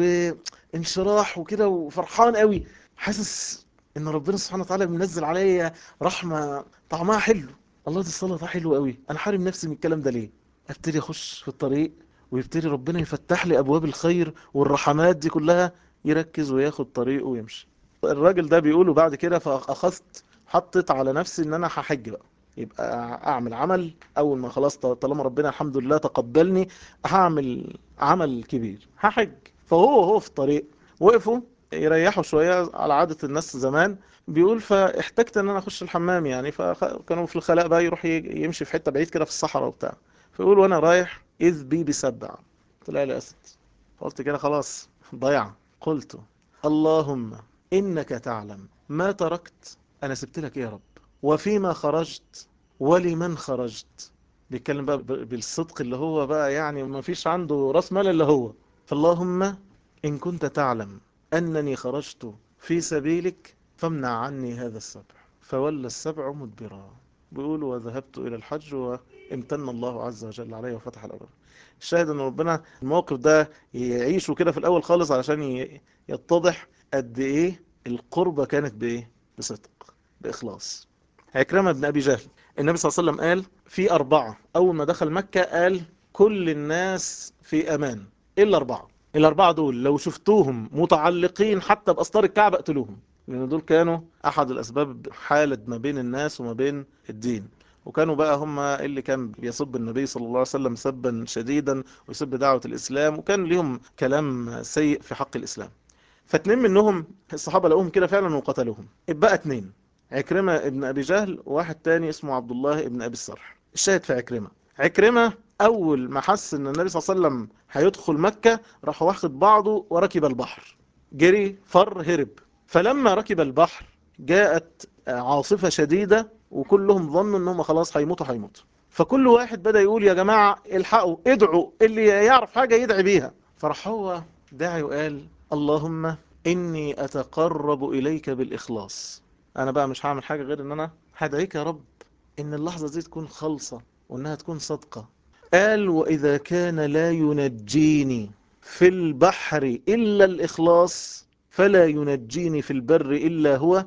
وانشراح وكده وفرحان قوي، حاسس إن ربنا سبحانه وتعالى منزل عليا رحمة طعمها حلو. الله دي الصلاة ده حلو قوي، أنا حارم نفسي من الكلام ده ليه؟ ابتدي أخش في الطريق ويبتدي ربنا يفتح لي أبواب الخير والرحمات دي كلها، يركز وياخد طريقه ويمشي. الراجل ده بيقوله بعد كده فأخذت حطيت على نفسي إن أنا هحج بقى، يبقى أعمل عمل أول ما خلاص طالما ربنا الحمد لله تقبلني هعمل عمل كبير هحج. فهو هو في الطريق وقفوا يريحوا شوية على عادة الناس زمان، بيقول فاحتجت ان انا اخش الحمام يعني، فكانوا في الخلاء بقى يروح ي- يمشي في حتة بعيد كده في الصحراء وبتاع، فيقول وانا رايح اذ بي بسبع، طلع لي اسد. قلت كده خلاص ضيع. قلت اللهم انك تعلم ما تركت، انا سبت لك ايه يا رب، وفيما خرجت ولمن خرجت. بيتكلم بقى ب- بالصدق اللي هو بقى يعني ما فيش عنده راس مال الا هو. فاللهم إن كنت تعلم أنني خرجت في سبيلك فامنع عني هذا السبع. فولى السبع مدبرا. بيقولوا وذهبت إلى الحج وامتن الله عز وجل عليه وفتح الأبواب. الشاهد أن ربنا الموقف ده يعيشه كده في الأول خالص علشان ي- يتضح قد إيه القربة كانت بإيه؟ بصدق، بإخلاص. عكرمة بن أبي جهل، النبي صلى الله عليه وسلم قال في أربعة أول ما دخل مكة قال كل الناس في أمان إلا أربعة. الأربعة دول لو شفتوهم متعلقين حتى بأستار الكعبة اقتلوهم، لأن دول كانوا أحد الأسباب حالة ما بين الناس وما بين الدين، وكانوا بقى هم اللي كان بيسب النبي صلى الله عليه وسلم سبا شديدا ويسب دعوة الإسلام، وكان ليهم كلام سيء في حق الإسلام. فاتنين منهم الصحابة لقوهم كده فعلا وقتلوهم. اتبقى اتنين، عكرمة ابن أبي جهل وواحد تاني اسمه عبد الله ابن أبي السرح. الشاهد في عكرمة، عكرمة أول ما حس إن النبي صلى الله عليه وسلم هيدخل مكة راح واخد بعضه وركب البحر، جري فر هرب. فلما ركب البحر جاءت عاصفة شديدة وكلهم ظنوا إنهم خلاص هيموتوا هيموتوا. فكل واحد بدأ يقول يا جماعة الحقوا ادعوا، اللي يعرف حاجة يدعي بيها. فراح هو داعي وقال اللهم إني أتقرب إليك بالإخلاص. أنا بقى مش هعمل حاجة غير إن أنا هدعيك يا رب إن اللحظة دي تكون خالصة وإنها تكون صادقة. قال وإذا كان لا ينجيني في البحر إلا الإخلاص فلا ينجيني في البر إلا هو،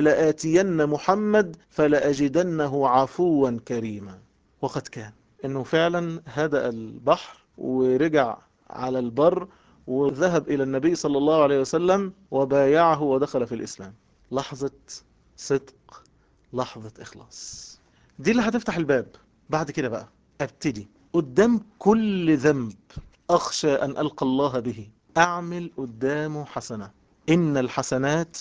فلآتين محمد فلأجدنه عفوا كريما. وقد كان إنه فعلا هدأ البحر ورجع على البر وذهب إلى النبي صلى الله عليه وسلم وبايعه ودخل في الإسلام. لحظة صدق، لحظة إخلاص، دي اللي هتفتح الباب. بعد كده بقى ابتدي قدام كل ذنب أخشى أن ألقى الله به أعمل قدامه حسنة. إن الحسنات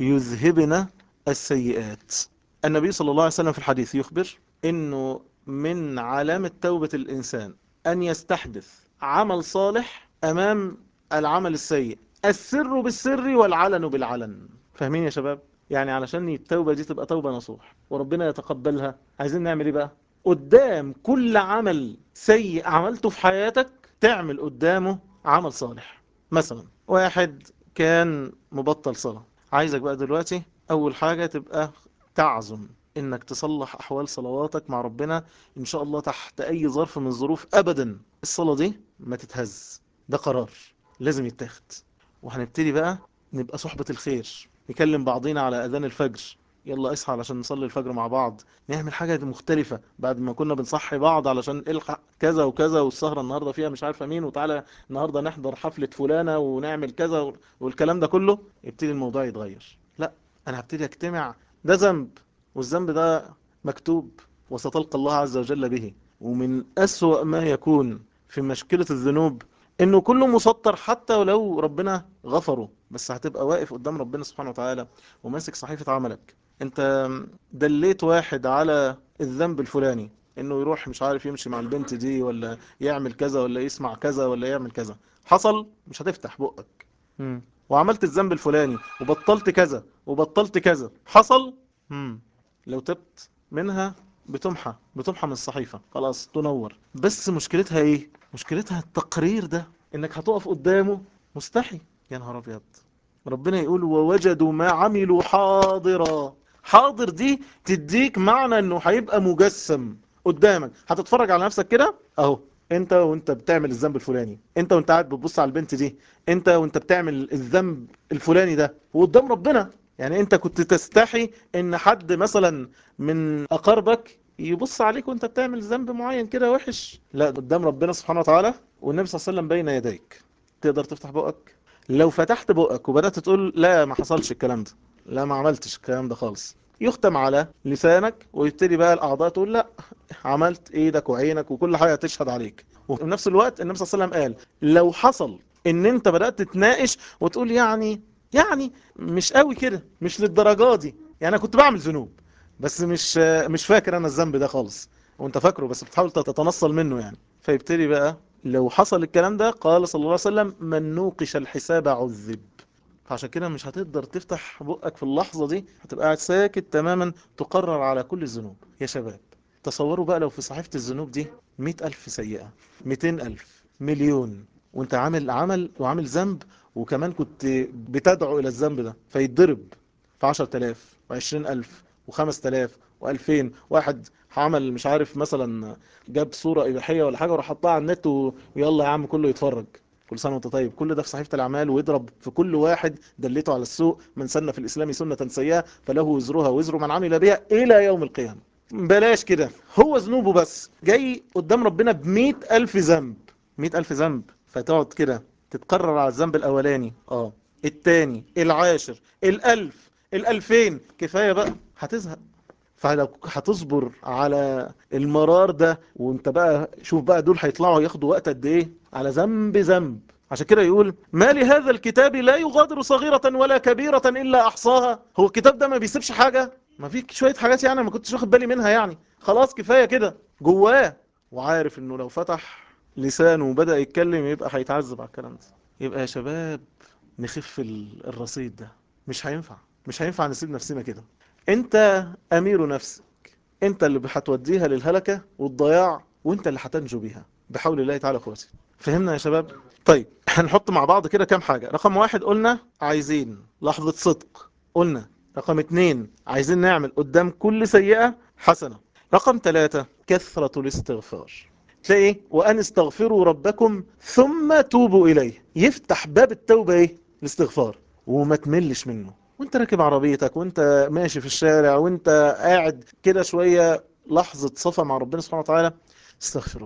يذهبن السيئات. النبي صلى الله عليه وسلم في الحديث يخبر إنه من علامة توبة الإنسان أن يستحدث عمل صالح أمام العمل السيء، السر بالسر والعلن بالعلن. فاهمين يا شباب؟ يعني علشان التوبة دي تبقى توبة نصوح وربنا يتقبلها، عايزين نعمل ايه بقى؟ قدام كل عمل سيء عملته في حياتك تعمل قدامه عمل صالح. مثلا واحد كان مبطل صلاة، عايزك بقى دلوقتي اول حاجة تبقى تعزم انك تصلح احوال صلواتك مع ربنا ان شاء الله تحت اي ظرف من الظروف. ابدا الصلاة دي ما تتهز، ده قرار لازم يتاخد. وهنبتدي بقى نبقى صحبة الخير، نكلم بعضينا على اذان الفجر، يلا اصحى علشان نصلي الفجر مع بعض، نعمل حاجة مختلفة بعد ما كنا بنصحي بعض علشان الحق كذا وكذا والسهرة النهاردة فيها مش عارفة مين، وتعالى النهاردة نحضر حفلة فلانة ونعمل كذا والكلام ده كله. يبتدي الموضوع يتغير. لا، انا هبتدي اجتمع. ده ذنب، والذنب ده مكتوب وستلقى الله عز وجل به. ومن أسوأ ما يكون في مشكلة الذنوب انه كله مسطر، حتى ولو ربنا غفره، بس هتبقى واقف قدام ربنا سبحانه وتعالى وماسك صحيفة عملك. انت دليت واحد على الذنب الفلاني، انه يروح مش عارف يمشي مع البنت دي، ولا يعمل كذا، ولا يسمع كذا، ولا يعمل كذا. حصل، مش هتفتح بقك. مم. وعملت الذنب الفلاني وبطلت كذا وبطلت كذا. حصل. مم. لو تبت منها بتمحى بتمحى من الصحيفة، خلاص تنور. بس مشكلتها ايه؟ مشكلتها التقرير ده، انك هتقف قدامه مستحي. يا نهار ابيض. ربنا يقول ووجدوا ما عملوا حاضرا. حاضر دي تديك معنى انه هيبقى مجسم قدامك. هتتفرج على نفسك كده اهو، انت وانت بتعمل الذنب الفلاني، انت وانت قاعد بتبص على البنت دي، انت وانت بتعمل الذنب الفلاني ده وقدام ربنا. يعني انت كنت تستحي ان حد مثلا من اقاربك يبص عليك وانت بتعمل ذنب معين كده وحش؟ لا، قدام ربنا سبحانه وتعالى والنبي صلى الله عليه وسلم بين يديك. تقدر تفتح بقك؟ لو فتحت بقك وبدأت تقول لا ما حصلش الكلام ده، لا ما عملتش الكلام ده خالص، يختم على لسانك ويبتدي بقى الأعضاء تقول لا، عملت، ايدك وعينك وكل حاجة تشهد عليك. وفي نفس الوقت النبي صلى الله عليه وسلم قال لو حصل ان انت بدأت تتناقش وتقول يعني يعني مش قوي كده، مش للدرجة دي، يعني انا كنت بعمل ذنوب بس مش مش فاكر انا الذنب ده خالص، وانت فاكره بس بتحاول تتنصل منه يعني. فيبتدي بقى لو حصل الكلام ده، قال صلى الله عليه وسلم من نوقش الحساب عذب. فعشان كده مش هتقدر تفتح بقك في اللحظة دي، هتبقى قاعد ساكت تماما تقرر على كل الذنوب. يا شباب تصوروا بقى لو في صحيفة الذنوب دي مئة ألف سيئة، مئتين ألف، مليون، وانت عامل عمل وعامل ذنب، وكمان كنت بتدعو إلى الذنب ده، فيتضرب في عشرة آلاف وعشرين ألف وخمس تلاف وألفين. واحد عمل مش عارف مثلا جاب صورة إباحية ولا حاجة وراح حطها على النت و- ويلا يا عم كله يتفرج، كل سنة وانت طيب. كل ده في صحيفة الأعمال، ويضرب في كل واحد دلته على السوء. من سن في الإسلام سنة سيئة فله وزرها وزر من عمل بها إلى يوم القيامة. بلاش كده، هو ذنوبه بس جاي قدام ربنا بمئة ألف ذنب. مئة ألف ذنب، فتقعد كده تتقرر على الذنب الأولاني، اه التاني، العاشر، الألف، الألفين، كفاية بقى هتزهق. فلو هتصبر على المرار ده، وانت بقى شوف بقى دول هيطلعوا ياخدوا وقت قد ايه على ذنب ذنب. عشان كده يقول ما لهذا الكتاب لا يغادر صغيرة ولا كبيرة إلا أحصاها. هو الكتاب ده ما بيسيبش حاجة؟ ما في شوية حاجات يعني ما كنتش واخد بالي منها يعني، خلاص كفاية كده جواه. وعارف انه لو فتح لسانه وبدأ يتكلم يبقى هيتعذب على الكلام ده. يبقى يا شباب نخف ال- الرصيد ده. مش هينفع، مش هينفع نسيب نفسنا كده. انت امير نفسك، انت اللي هتوديها للهلكة والضياع، وانت اللي هتنجو بيها بحول الله تعالى قوته. فهمنا يا شباب؟ طيب هنحط مع بعض كده كام حاجة. رقم واحد قلنا عايزين لحظة صدق، قلنا رقم اتنين عايزين نعمل قدام كل سيئة حسنة، رقم ثلاثة كثرة الاستغفار. تلاقي ايه؟ وان استغفروا ربكم ثم توبوا اليه. يفتح باب التوبة ايه؟ الاستغفار. وما تملش منه وانت راكب عربيتك، وانت ماشي في الشارع، وانت قاعد كده شوية لحظة صفا مع ربنا سبحانه وتعالى. استغفر الله،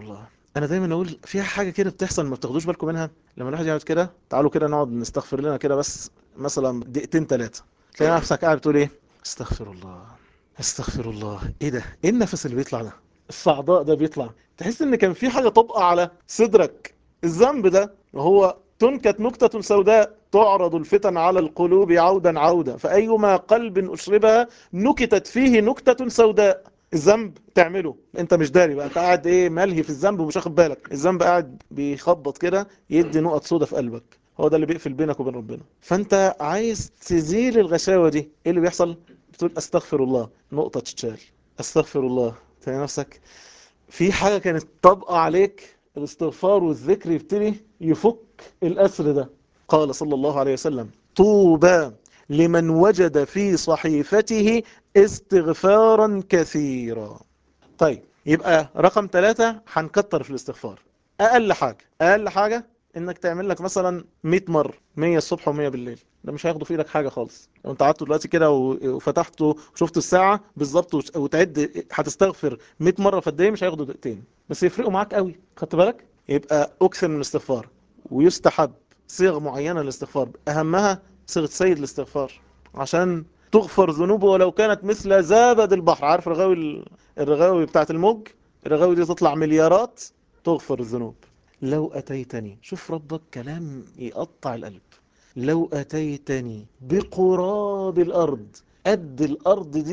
انا دايما اقول فيها حاجه كده بتحصل ما بتاخدوش بالكم منها. لما الواحد يقعد كده، تعالوا كده نقعد نستغفر لنا كده بس مثلا دقيقتين ثلاثه، تلاقي نفسك قاعد بتقول ايه؟ استغفر الله، استغفر الله. ايه ده؟ ايه النفس اللي بيطلع ده؟ الصعداء ده بيطلع، تحس ان كان في حاجه طبقه على صدرك. الذنب ده وهو تنكت نكتة سوداء، تعرض الفتن على القلوب عودا عودا، فأيما قلب أشربها نكتت فيه نكتة سوداء. الذنب تعمله انت مش داري بقى، انت قاعد ايه ملهي في الذنب ومش واخد بالك. الذنب قاعد بيخبط كده، يدي نقط سودا في قلبك، هو ده اللي بيقفل بينك وبين ربنا. فانت عايز تزيل الغشاوة دي، ايه اللي بيحصل؟ بتقول استغفر الله، نقطة تتشال. استغفر الله، تلاقي نفسك في حاجة كانت طابقة عليك، الاستغفار والذكر يبتدي يفك الأسر ده. قال صلى الله عليه وسلم طوبى لمن وجد في صحيفته استغفارا كثيرا. طيب يبقى رقم ثلاثة هنكتر في الاستغفار. أقل حاجة، أقل حاجة إنك تعمل لك مثلا مية مرة، مية الصبح و100 بالليل. ده مش هياخدوا في ايدك حاجة خالص. لو انت قعدت دلوقتي كده و- وفتحته وشفت الساعة بالظبط وت- وتعد هتستغفر مية مرة في قد ايه، مش هياخدوا دقيقتين بس يفرقوا معاك قوي. خدت بالك؟ يبقى أكثر من الاستغفار. ويستحب صيغ معينة للاستغفار، أهمها صيغة سيد الاستغفار، عشان تغفر ذنوبه ولو كانت مثل زبد البحر. عارف رغاوي ال- الرغاوي بتاعت الموج؟ الرغاوي دي تطلع مليارات، تغفر الذنوب. لو أتيتني، شوف ربك كلام يقطع القلب، لو أتيتني بقراب الأرض، قد الأرض دي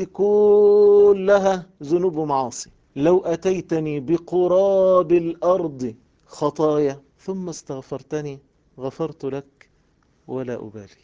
كلها ذنوب ومعاصي، لو أتيتني بقراب الأرض خطايا ثم استغفرتني غفرت لك ولا أبالي.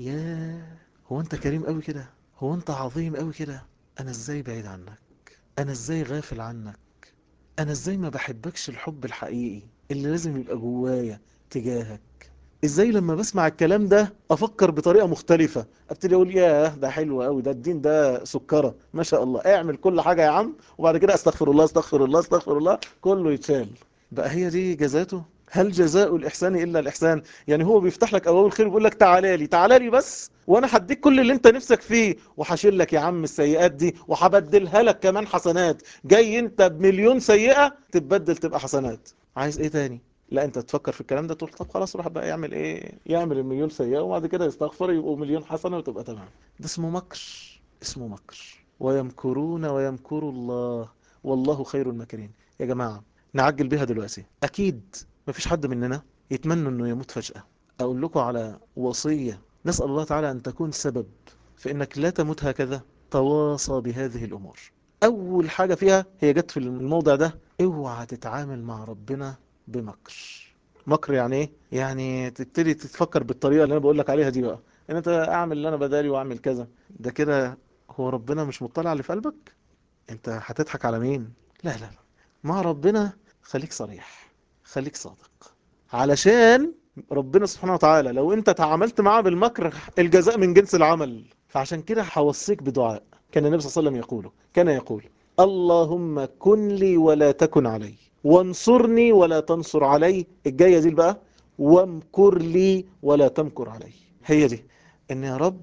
ياه، هو أنت كريم قوي كده؟ هو أنت عظيم قوي كده؟ أنا إزاي بعيد عنك؟ أنا إزاي غافل عنك؟ أنا إزاي ما بحبكش الحب الحقيقي اللي لازم يبقى جوايا تجاهك؟ ازاي لما بسمع الكلام ده افكر بطريقة مختلفة، ابتدي اقول ياه ده حلو قوي، ده الدين ده سكرة ما شاء الله، اعمل كل حاجة يا عم، وبعد كده استغفر الله استغفر الله استغفر الله كله يتشال. بقى هي دي جزاته؟ هل جزاء الإحسان إلا الإحسان؟ يعني هو بيفتح لك أبواب الخير ويقول لك تعالى لي تعالى لي بس، وأنا هديك كل اللي أنت نفسك فيه، وهشيل لك يا عم السيئات دي وهبدلها لك كمان حسنات. جاي أنت بمليون سيئة تتبدل تبقى حسنات، عايز إيه تاني؟ لا أنت تفكر في الكلام ده تقول طب خلاص روح بقى يعمل إيه؟ يعمل المليون سيئة وبعد كده يستغفر يبقوا مليون حسنة وتبقى تمام. ده اسمه مكر، اسمه مكر. ويمكرون ويمكر الله والله خير الماكرين. يا جماعة نعجل بيها دلوقتي. اكيد مفيش حد مننا يتمنى انه يموت فجأة. اقول لكم على وصية نسأل الله تعالى ان تكون سبب في انك لا تموت هكذا. تواصى بهذه الامور. اول حاجة فيها هي جت في الموضع ده، اوعى تتعامل مع ربنا بمكر. مكر يعني ايه؟ يعني تبتدي تتفكر بالطريقة اللي انا بقول لك عليها دي بقى، ان انت اعمل اللي انا بدالي واعمل كذا. ده كده هو ربنا مش مطلع على اللي في قلبك؟ انت هتضحك على مين؟ لا لا لا، مع ربنا خليك صريح، خليك صادق، علشان ربنا سبحانه وتعالى لو انت تعاملت معاه بالمكر الجزاء من جنس العمل. فعشان كده هوصيك بدعاء كان النبي صلى الله عليه وسلم يقوله، كان يقول اللهم كن لي ولا تكن علي، وانصرني ولا تنصر علي. الجاية دي بقى وامكر لي ولا تمكر علي. هي دي ان يا رب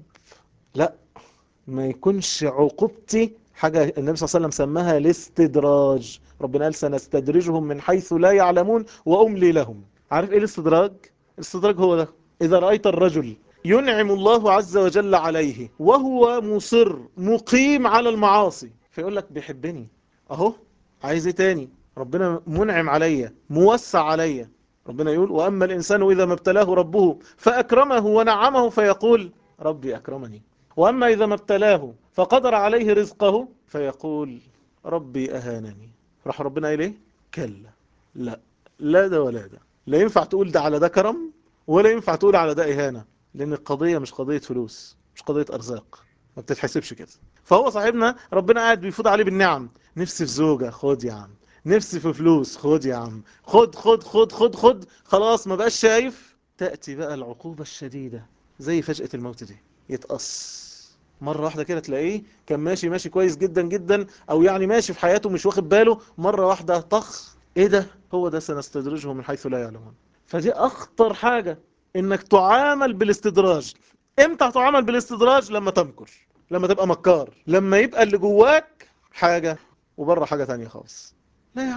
لا ما يكونش عقوبتي حاجة النبي صلى الله عليه وسلم سماها الاستدراج. ربنا قال سنستدرجهم من حيث لا يعلمون وأملي لهم. عارف ايه الاستدراج؟ الاستدراج هو ده، إذا رأيت الرجل ينعم الله عز وجل عليه وهو مصر مقيم على المعاصي، فيقول لك بيحبني اهو، عايز ايه تاني؟ ربنا منعم عليا موسع عليا. ربنا يقول وأما الإنسان إذا ما ابتلاه ربه فأكرمه ونعمه فيقول ربي أكرمني، وأما إذا ما ابتلاه فقدر عليه رزقه فيقول ربي أهانني. راح ربنا قال إيه؟ كلا، لا، لا ده ولا ده، لا ينفع تقول ده على ده كرم ولا ينفع تقول على ده إهانة، لأن القضية مش قضية فلوس، مش قضية أرزاق، ما بتتحسبش كده. فهو صاحبنا ربنا قاعد بيفوض عليه بالنعم، نفسي في زوجة خد يا عم، نفسي في فلوس خد يا عم، خد خد خد خد خد، خلاص ما بقاش شايف. تأتي بقى العقوبة الشديدة زي فجأة الموت دي، يتقص مرة واحدة كده، تلاقيه كان ماشي ماشي كويس جدا جدا، او يعني ماشي في حياته مش واخد باله، مرة واحدة طخ، ايه ده؟ هو ده سنستدرجهم من حيث لا يعلمون. فدي اخطر حاجة، انك تعامل بالاستدراج. امتى هتعامل بالاستدراج؟ لما تمكر، لما تبقى مكار، لما يبقى اللي جواك حاجة وبره حاجة تانية خالص. لا يا عم،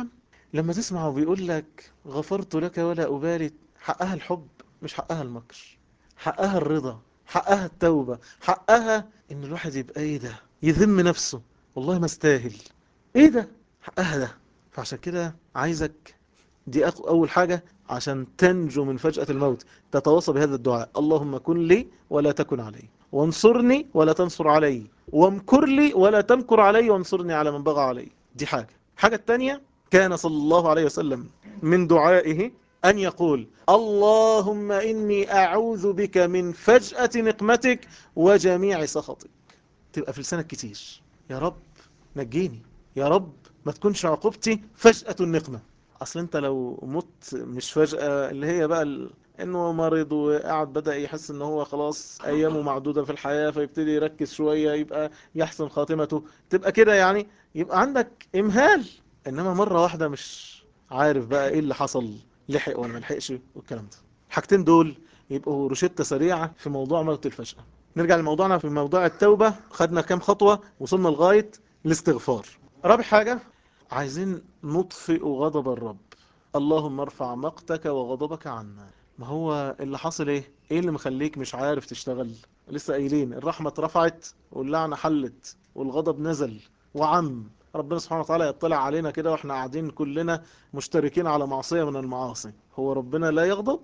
لما تسمع وبيقول لك غفرت لك ولا أبالي، حقها الحب مش حقها المكر، حقها الرضا، حقها التوبة، حقها ان الواحد يبقى ايه ده، يذم نفسه، والله ما استاهل، ايه ده، حقها ده. فعشان كده عايزك، دي أق- أول حاجة عشان تنجو من فجأة الموت، تتواصى بهذا الدعاء: اللهم كن لي ولا تكن علي، وانصرني ولا تنصر علي، وامكر لي ولا تمكر علي، وانصرني على من بغى علي. دي حاجة. حاجة التانية، كان صلى الله عليه وسلم من دعائه أن يقول: اللهم إني أعوذ بك من فجأة نقمتك وجميع سخطك. تبقى في لسانك كتير: يا رب نجيني، يا رب ما تكونش عقوبتي فجأة النقمة. اصل انت لو مت مش فجأة، اللي هي بقى ال... انه مرض وقعد بدأ يحس ان هو خلاص ايامه معدودة في الحياة، فيبتدي يركز شوية يبقى يحسن خاتمته، تبقى كده يعني، يبقى عندك امهال. انما مرة واحدة مش عارف بقى ايه اللي حصل، لحق ولا ملحقش والكلام ده. الحاجتين دول يبقوا روشتة سريعة في موضوع مرض الفجأة. نرجع لموضوعنا في موضوع التوبة. خدنا كام خطوة؟ وصلنا لغاية الاستغفار. رابع حاجة، عايزين نطفئ غضب الرب. اللهم ارفع مقتك وغضبك عنا. ما هو اللي حاصل ايه؟ ايه اللي مخليك مش عارف تشتغل؟ لسه قايلين الرحمة اترفعت واللعنة حلت والغضب نزل وعم. ربنا سبحانه وتعالى يطلع علينا كده واحنا قاعدين كلنا مشتركين على معصية من المعاصي. هو ربنا لا يغضب؟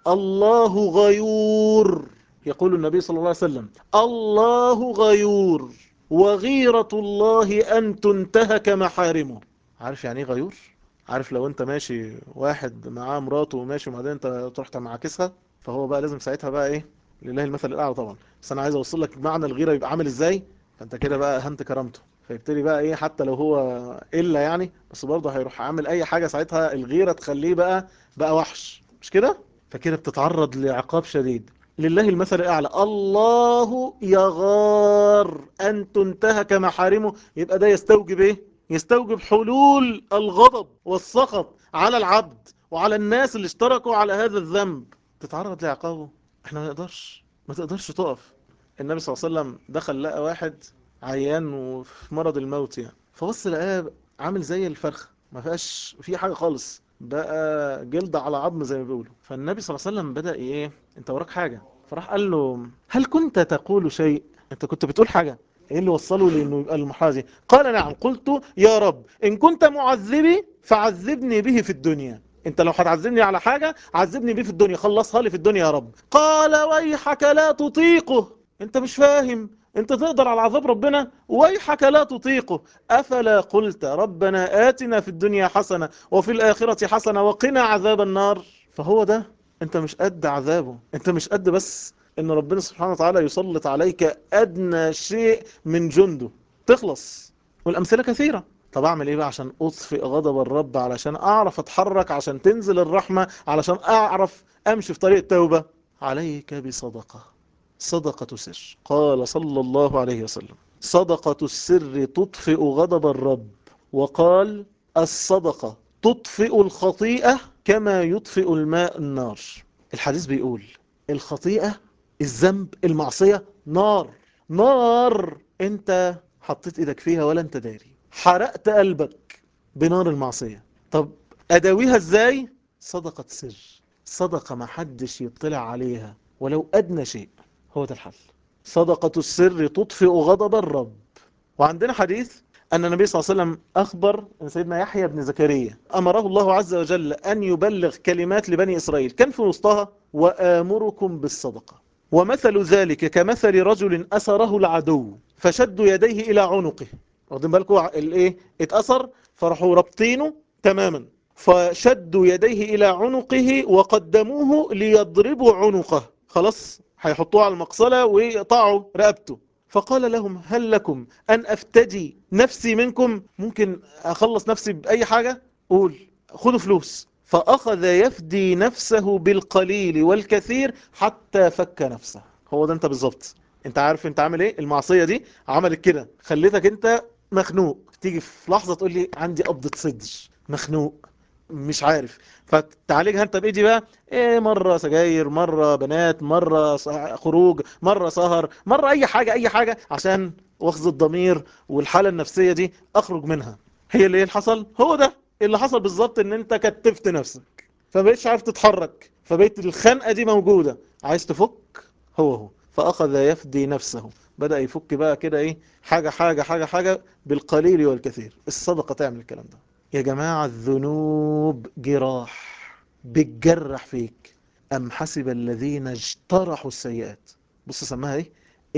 الله غيور، يقول النبي صلى الله عليه وسلم: الله غيور وغيرة الله أن تنتهك محارمه. عارف يعني ايه غيور؟ عارف لو انت ماشي واحد معاه مراته وماشي وبعدين انت تروح معاكسها، فهو بقى لازم ساعتها بقى ايه، لله المثل الاعلى طبعا، بس انا عايز اوصل لك معنى الغيره يبقى عامل ازاي. فانت كده بقى اهنت كرامته، فيبتدي بقى ايه، حتى لو هو الا يعني، بس برضه هيروح عامل اي حاجه ساعتها الغيره تخليه بقى بقى وحش، مش كده؟ فكده بتتعرض لعقاب شديد. لله المثل الاعلى: الله يغار ان تنتهك محارمه. يبقى ده يستوجب ايه؟ يستوجب حلول الغضب والسخط على العبد وعلى الناس اللي اشتركوا على هذا الذنب. تتعرض لعقابه، احنا ما نقدرش، ما تقدرش تقف. النبي صلى الله عليه وسلم دخل لقى واحد عيان وفي مرض الموت يعني، فبص لقاه عامل زي الفرخ، ما فيهاش في حاجه خالص، بقى جلد على عظم زي ما بيقولوا. فالنبي صلى الله عليه وسلم بدأ ايه، انت وراك حاجه؟ فراح قال له: هل كنت تقول شيء؟ انت كنت بتقول حاجه؟ ايه اللي وصله لانه يبقى المحاذي؟ قال: نعم، قلت يا رب ان كنت معذبي فعذبني به في الدنيا. انت لو هتعذبني على حاجة عذبني بيه في الدنيا، خلصها لي في الدنيا يا رب. قال: ويحك لا تطيقه. انت مش فاهم، انت تقدر على عذاب ربنا؟ ويحك لا تطيقه. افلا قلت ربنا آتنا في الدنيا حسنة وفي الآخرة حسنة وقنا عذاب النار؟ فهو ده، انت مش قد عذابه، انت مش قد بس ان ربنا سبحانه وتعالى يسلط عليك ادنى شيء من جنده تخلص. والامثله كثيره. طب اعمل ايه بقى عشان اطفئ غضب الرب، علشان اعرف اتحرك، عشان تنزل الرحمه، علشان اعرف امشي في طريق التوبه؟ عليك بصدقه، صدقه سر. قال صلى الله عليه وسلم: صدقه السر تطفئ غضب الرب. وقال: الصدقه تطفئ الخطيئه كما يطفئ الماء النار. الحديث بيقول الخطيئة، الذنب، المعصية نار، نار انت حطيت ايدك فيها ولا انت داري، حرقت قلبك بنار المعصية. طب اداويها ازاي؟ صدقة سر، صدقة ما حدش يطلع عليها ولو ادنى شيء، هو ده الحل. صدقة السر تطفئ غضب الرب. وعندنا حديث أن النبي صلى الله عليه وسلم أخبر أن سيدنا يحيى بن زكريا أمره الله عز وجل أن يبلغ كلمات لبني إسرائيل، كان في وسطها: وآمركم بالصدقة، ومثل ذلك كمثل رجل أسره العدو فشدوا يديه إلى عنقه. واخدين بالكم الايه، اتأثر فراحوا ربطينه تماما، فشدوا يديه إلى عنقه وقدموه ليضربوا عنقه، خلاص هيحطوه على المقصلة ويقطعوا رقبته. فقال لهم: هل لكم أن أفتدي نفسي منكم؟ ممكن أخلص نفسي بأي حاجة؟ قول، خذوا فلوس. فأخذ يفدي نفسه بالقليل والكثير حتى فك نفسه. هو ده انت بالظبط. انت عارف انت عامل ايه؟ المعصية دي عملت كده، خليتك انت مخنوق، تيجي في لحظة تقول لي عندي قبضة صدر، مخنوق مش عارف، فتعالجها انت بايدي بقى. ايه، مرة سجاير، مرة بنات، مرة خروج، مرة سهر، مرة اي حاجة اي حاجة، عشان واخذ الضمير والحالة النفسية دي اخرج منها. هي اللي ايه اللي حصل؟ هو ده. اللي حصل بالظبط ان انت كتفت نفسك، فبقيتش عارف تتحرك، فبقيت الخنقة دي موجودة، عايز تفك. هو هو فأخذ يفدي نفسه، بدأ يفك بقى كده ايه، حاجة حاجة حاجة حاجة بالقليل والكثير. الصدقة تعمل الكلام ده يا جماعة. الذنوب جراح، بتجرح فيك. أم حسب الذين اجترحوا السيئات. بص سماها ايه،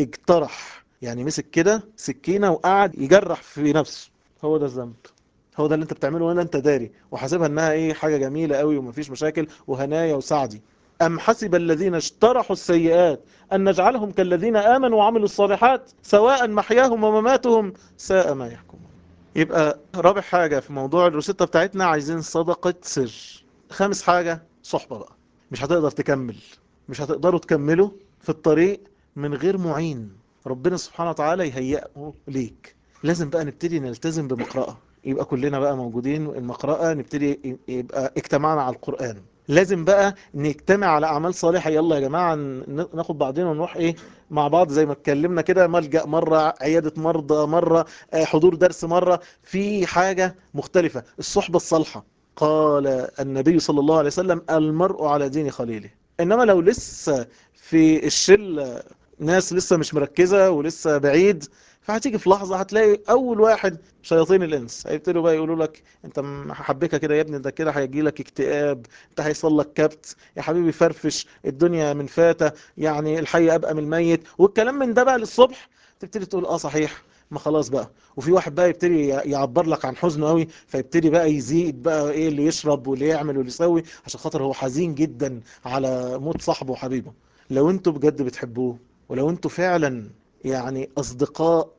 اجترح، يعني مسك كده سكينة وقعد يجرح في نفسه. هو ده الذنب، هو ده اللي انت بتعمله وانا انت داري وحاسبها انها ايه، حاجة جميلة قوي ومفيش مشاكل وهنايا وسعدي. أم حسب الذين اجترحوا السيئات أن نجعلهم كالذين آمنوا وعملوا الصالحات سواء محياهم ومماتهم ساء ما يحكمون. يبقى رابع حاجة في موضوع الروشتة بتاعتنا، عايزين صدقة سر. خامس حاجة صحبة بقى. مش هتقدر تكمل، مش هتقدروا تكملوا في الطريق من غير معين ربنا سبحانه وتعالى يهيئه ليك. لازم بقى نبتدي نلتزم بمقرأة، يبقى كلنا بقى موجودين المقرأة، نبتدي يبقى اجتمعنا على القرآن. لازم بقى نجتمع على أعمال صالحة. يلا يا جماعة ناخد بعضنا ونروح ايه مع بعض، زي ما اتكلمنا كده، ملجأ مرة، عيادة مرضى مرة، حضور درس مرة، في حاجة مختلفة. الصحبة الصالحة، قال النبي صلى الله عليه وسلم المرء على دين خليله. إنما لو لسه في الشل ناس لسه مش مركزة ولسه بعيد، فهتيجي في لحظة هتلاقي أول واحد شياطين الإنس هيبتدوا بقى يقولوا لك أنت محبكة كده يا ابني، ده كده هيجي لك اكتئاب، أنت هيصل لك كبت يا حبيبي، فرفش، الدنيا من فاتة، يعني الحي أبقى من الميت، والكلام من ده بقى للصبح. تبتدي تقول اه صحيح، ما خلاص بقى. وفي واحد بقى يبتدي يعبر لك عن حزنه قوي، فيبتدي بقى يزيد بقى ايه اللي يشرب واللي يعمل واللي يسوي، عشان خاطر هو حزين جدا على موت صاحبه وحبيبه. لو انتوا بجد بتحبوه، ولو انتوا فعلا يعني اصدقاء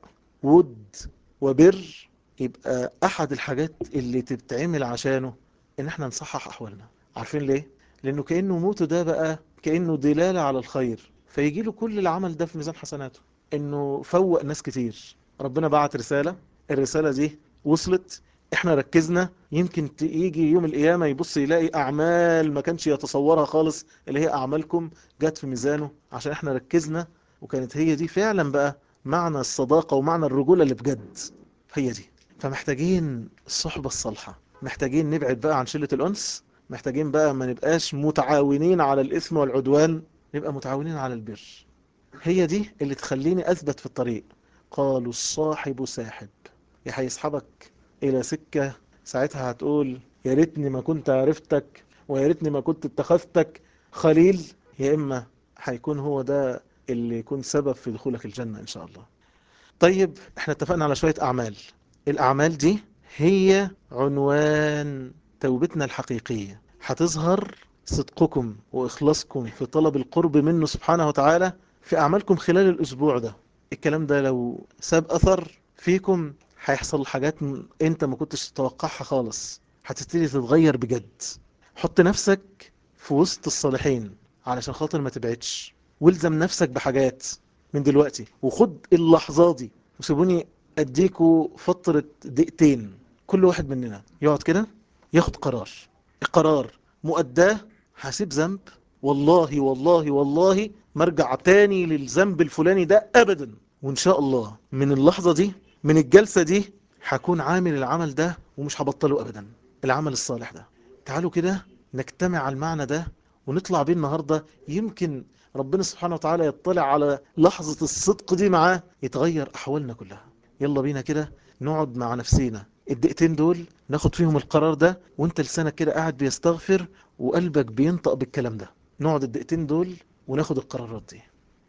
ود وبر، يبقى احد الحاجات اللي تتعمل عشانه ان احنا نصحح احوالنا. عارفين ليه؟ لانه كأنه موته ده بقى كأنه دلالة على الخير، فيجي له كل العمل ده في ميزان حسناته، انه فوق ناس كتير. ربنا بعت رسالة، الرسالة دي وصلت، احنا ركزنا، يمكن ت- يجي يوم القيامة يبص يلاقي اعمال ما كانش يتصورها خالص، اللي هي اعمالكم جت في ميزانه عشان احنا ركزنا. وكانت هي دي فعلا بقى معنى الصداقة ومعنى الرجولة اللي بجد، هي دي. فمحتاجين الصحبة الصالحة، محتاجين نبعد بقى عن شلة الأنس، محتاجين بقى ما نبقاش متعاونين على الإثم والعدوان، نبقى متعاونين على البر. هي دي اللي تخليني أثبت في الطريق. قالوا الصاحب ساحب، يا هيسحبك إلى سكة ساعتها هتقول يا ريتني ما كنت عرفتك ويا ريتني ما كنت اتخذتك خليل، يا إما هيكون هو ده اللي يكون سبب في دخولك الجنة إن شاء الله. طيب احنا اتفقنا على شوية أعمال. الأعمال دي هي عنوان توبتنا الحقيقية. هتظهر صدقكم وإخلاصكم في طلب القرب منه سبحانه وتعالى في أعمالكم خلال الأسبوع ده. الكلام ده لو ساب أثر فيكم، هيحصل حاجات م- انت ما كنتش تتوقعها خالص، هتبتدي تتغير بجد. حط نفسك في وسط الصالحين علشان خاطر ما تبعدش، والزم نفسك بحاجات من دلوقتي، وخد اللحظات دي. وسيبوني اديكوا فترة دقيقتين، كل واحد مننا يقعد كده ياخد قرار. القرار مؤداه، هسيب ذنب، والله والله والله ما ارجع تاني للذنب الفلاني ده ابدا. وان شاء الله من اللحظة دي، من الجلسة دي، هكون عامل العمل ده ومش هبطله ابدا، العمل الصالح ده. تعالوا كده نجتمع على المعنى ده ونطلع بيه النهاردة. يمكن ربنا سبحانه وتعالى يطلع على لحظة الصدق دي معاه يتغير أحوالنا كلها. يلا بينا كده نقعد مع نفسينا الدقيقتين دول، ناخد فيهم القرار ده، وانت لسانك كده قاعد بيستغفر وقلبك بينطق بالكلام ده. نقعد الدقيقتين دول وناخد القرارات دي.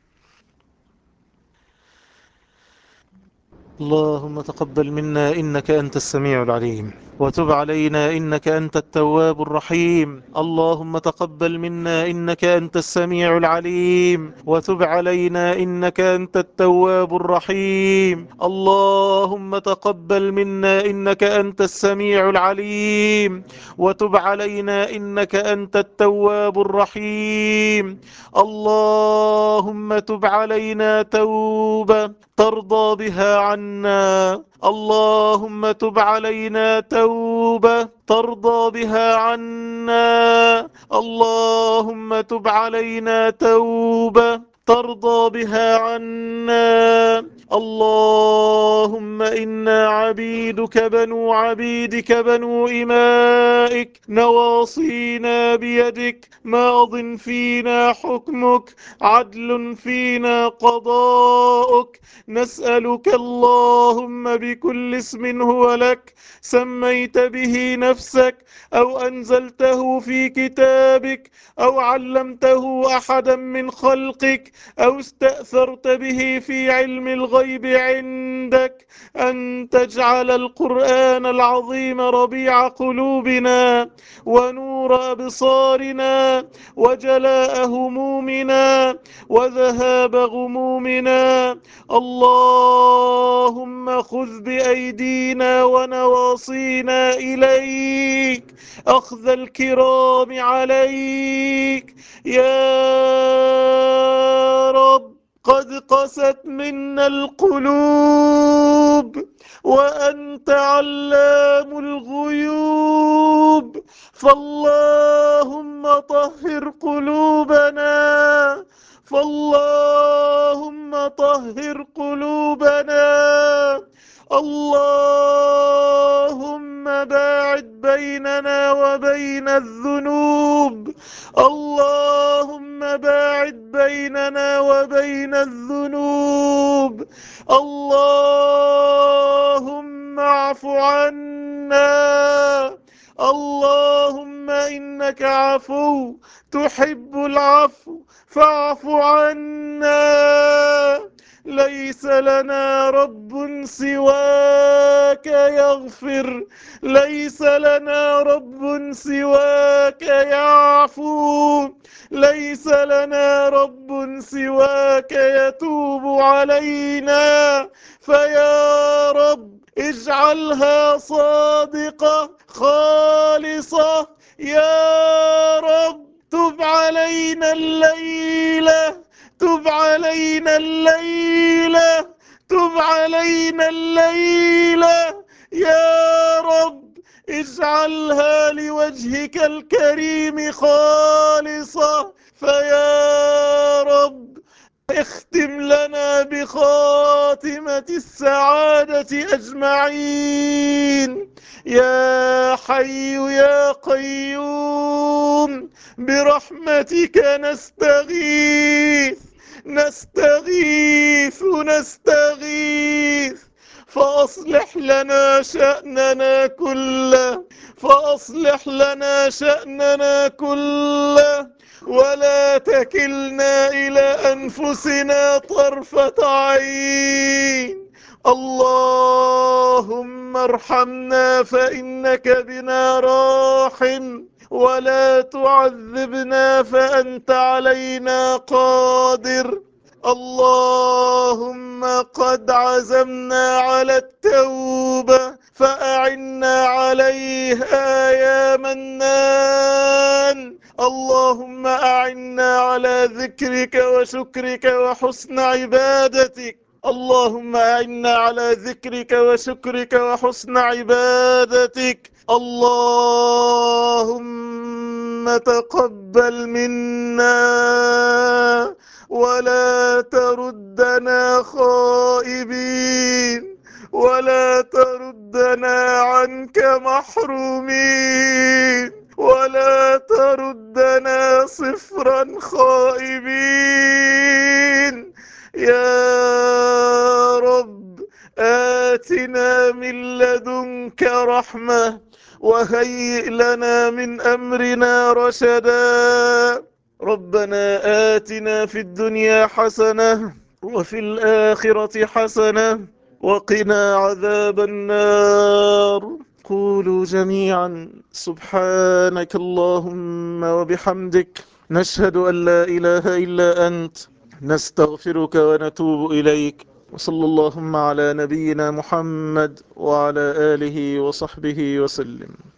اللهم تقبل منا إنك أنت السميع العليم، وتب علينا إنك أنت التواب الرحيم. اللهم تقبل منا إنك أنت السميع العليم، وتب علينا إنك أنت التواب الرحيم. اللهم تقبل منا إنك أنت السميع العليم، وتب علينا إنك أنت التواب الرحيم. اللهم تب علينا توبة ترضى بها عنا. اللهم تب علينا توبة ترضى بها عنا. اللهم تب علينا توبة ترضى بها عنا. اللهم إنا عبيدك بنو عبيدك بنو إمائك، نواصينا بيدك، ماض فينا حكمك، عدل فينا قضاؤك. نسألك اللهم بكل اسم هو لك سميت به نفسك أو أنزلته في كتابك أو علمته أحدا من خلقك أو استأثرت به في علم الغيب عندك، أن تجعل القرآن العظيم ربيع قلوبنا ونور أبصارنا وجلاء همومنا وذهاب غمومنا. اللهم خذ بأيدينا ونواصينا إليك أخذ الكرام عليك يا رب. قد قست منا القلوب وأنت علام الغيوب، فاللهم طهر قلوبنا، فاللهم طهر قلوبنا. اللهم باعد بيننا وبين الذنوب، اللهم باعد بيننا وبين الذنوب. اللهم اعف عنا، اللهم إنك عفو تحب العفو فاعف عنا. ليس لنا رب سواك يغفر، ليس لنا رب سواك يعفو، ليس لنا رب سواك يتوب علينا. فيا رب اجعلها صادقة خالصة يا رب. تب علينا الليلة، تب علينا الليلة، تب علينا الليلة يا رب. اجعلها لوجهك الكريم خالصة. فيا رب اختم لنا بخاتمة السعادة أجمعين يا حي يا قيوم. برحمتك نستغيث، نستغيث نستغيث. فأصلح لنا شأننا كله، فأصلح لنا شأننا كله، ولا تكلنا إلى أنفسنا طرفة عين. اللهم ارحمنا فإنك بنا راحم، ولا تعذبنا فأنت علينا قادر. اللهم قد عزمنا على التوبة فأعنا عليها يا منان. اللهم أعنا على ذكرك وشكرك وحسن عبادتك، اللهم أعنا على ذكرك وشكرك وحسن عبادتك. اللهم تقبل منا ولا تردنا خائبين، ولا تردنا عنك محرومين، ولا تردنا صفرا خائبين يا رب. آتنا من لدنك رحمة وهيئ لنا من أمرنا رشدا. ربنا آتنا في الدنيا حسنة وفي الآخرة حسنة وقنا عذاب النار. قولوا جميعا سبحانك اللهم وبحمدك نشهد أن لا إله إلا أنت، نستغفرك ونتوب إليك. وصلى اللهم على نبينا محمد وعلى آله وصحبه وسلم.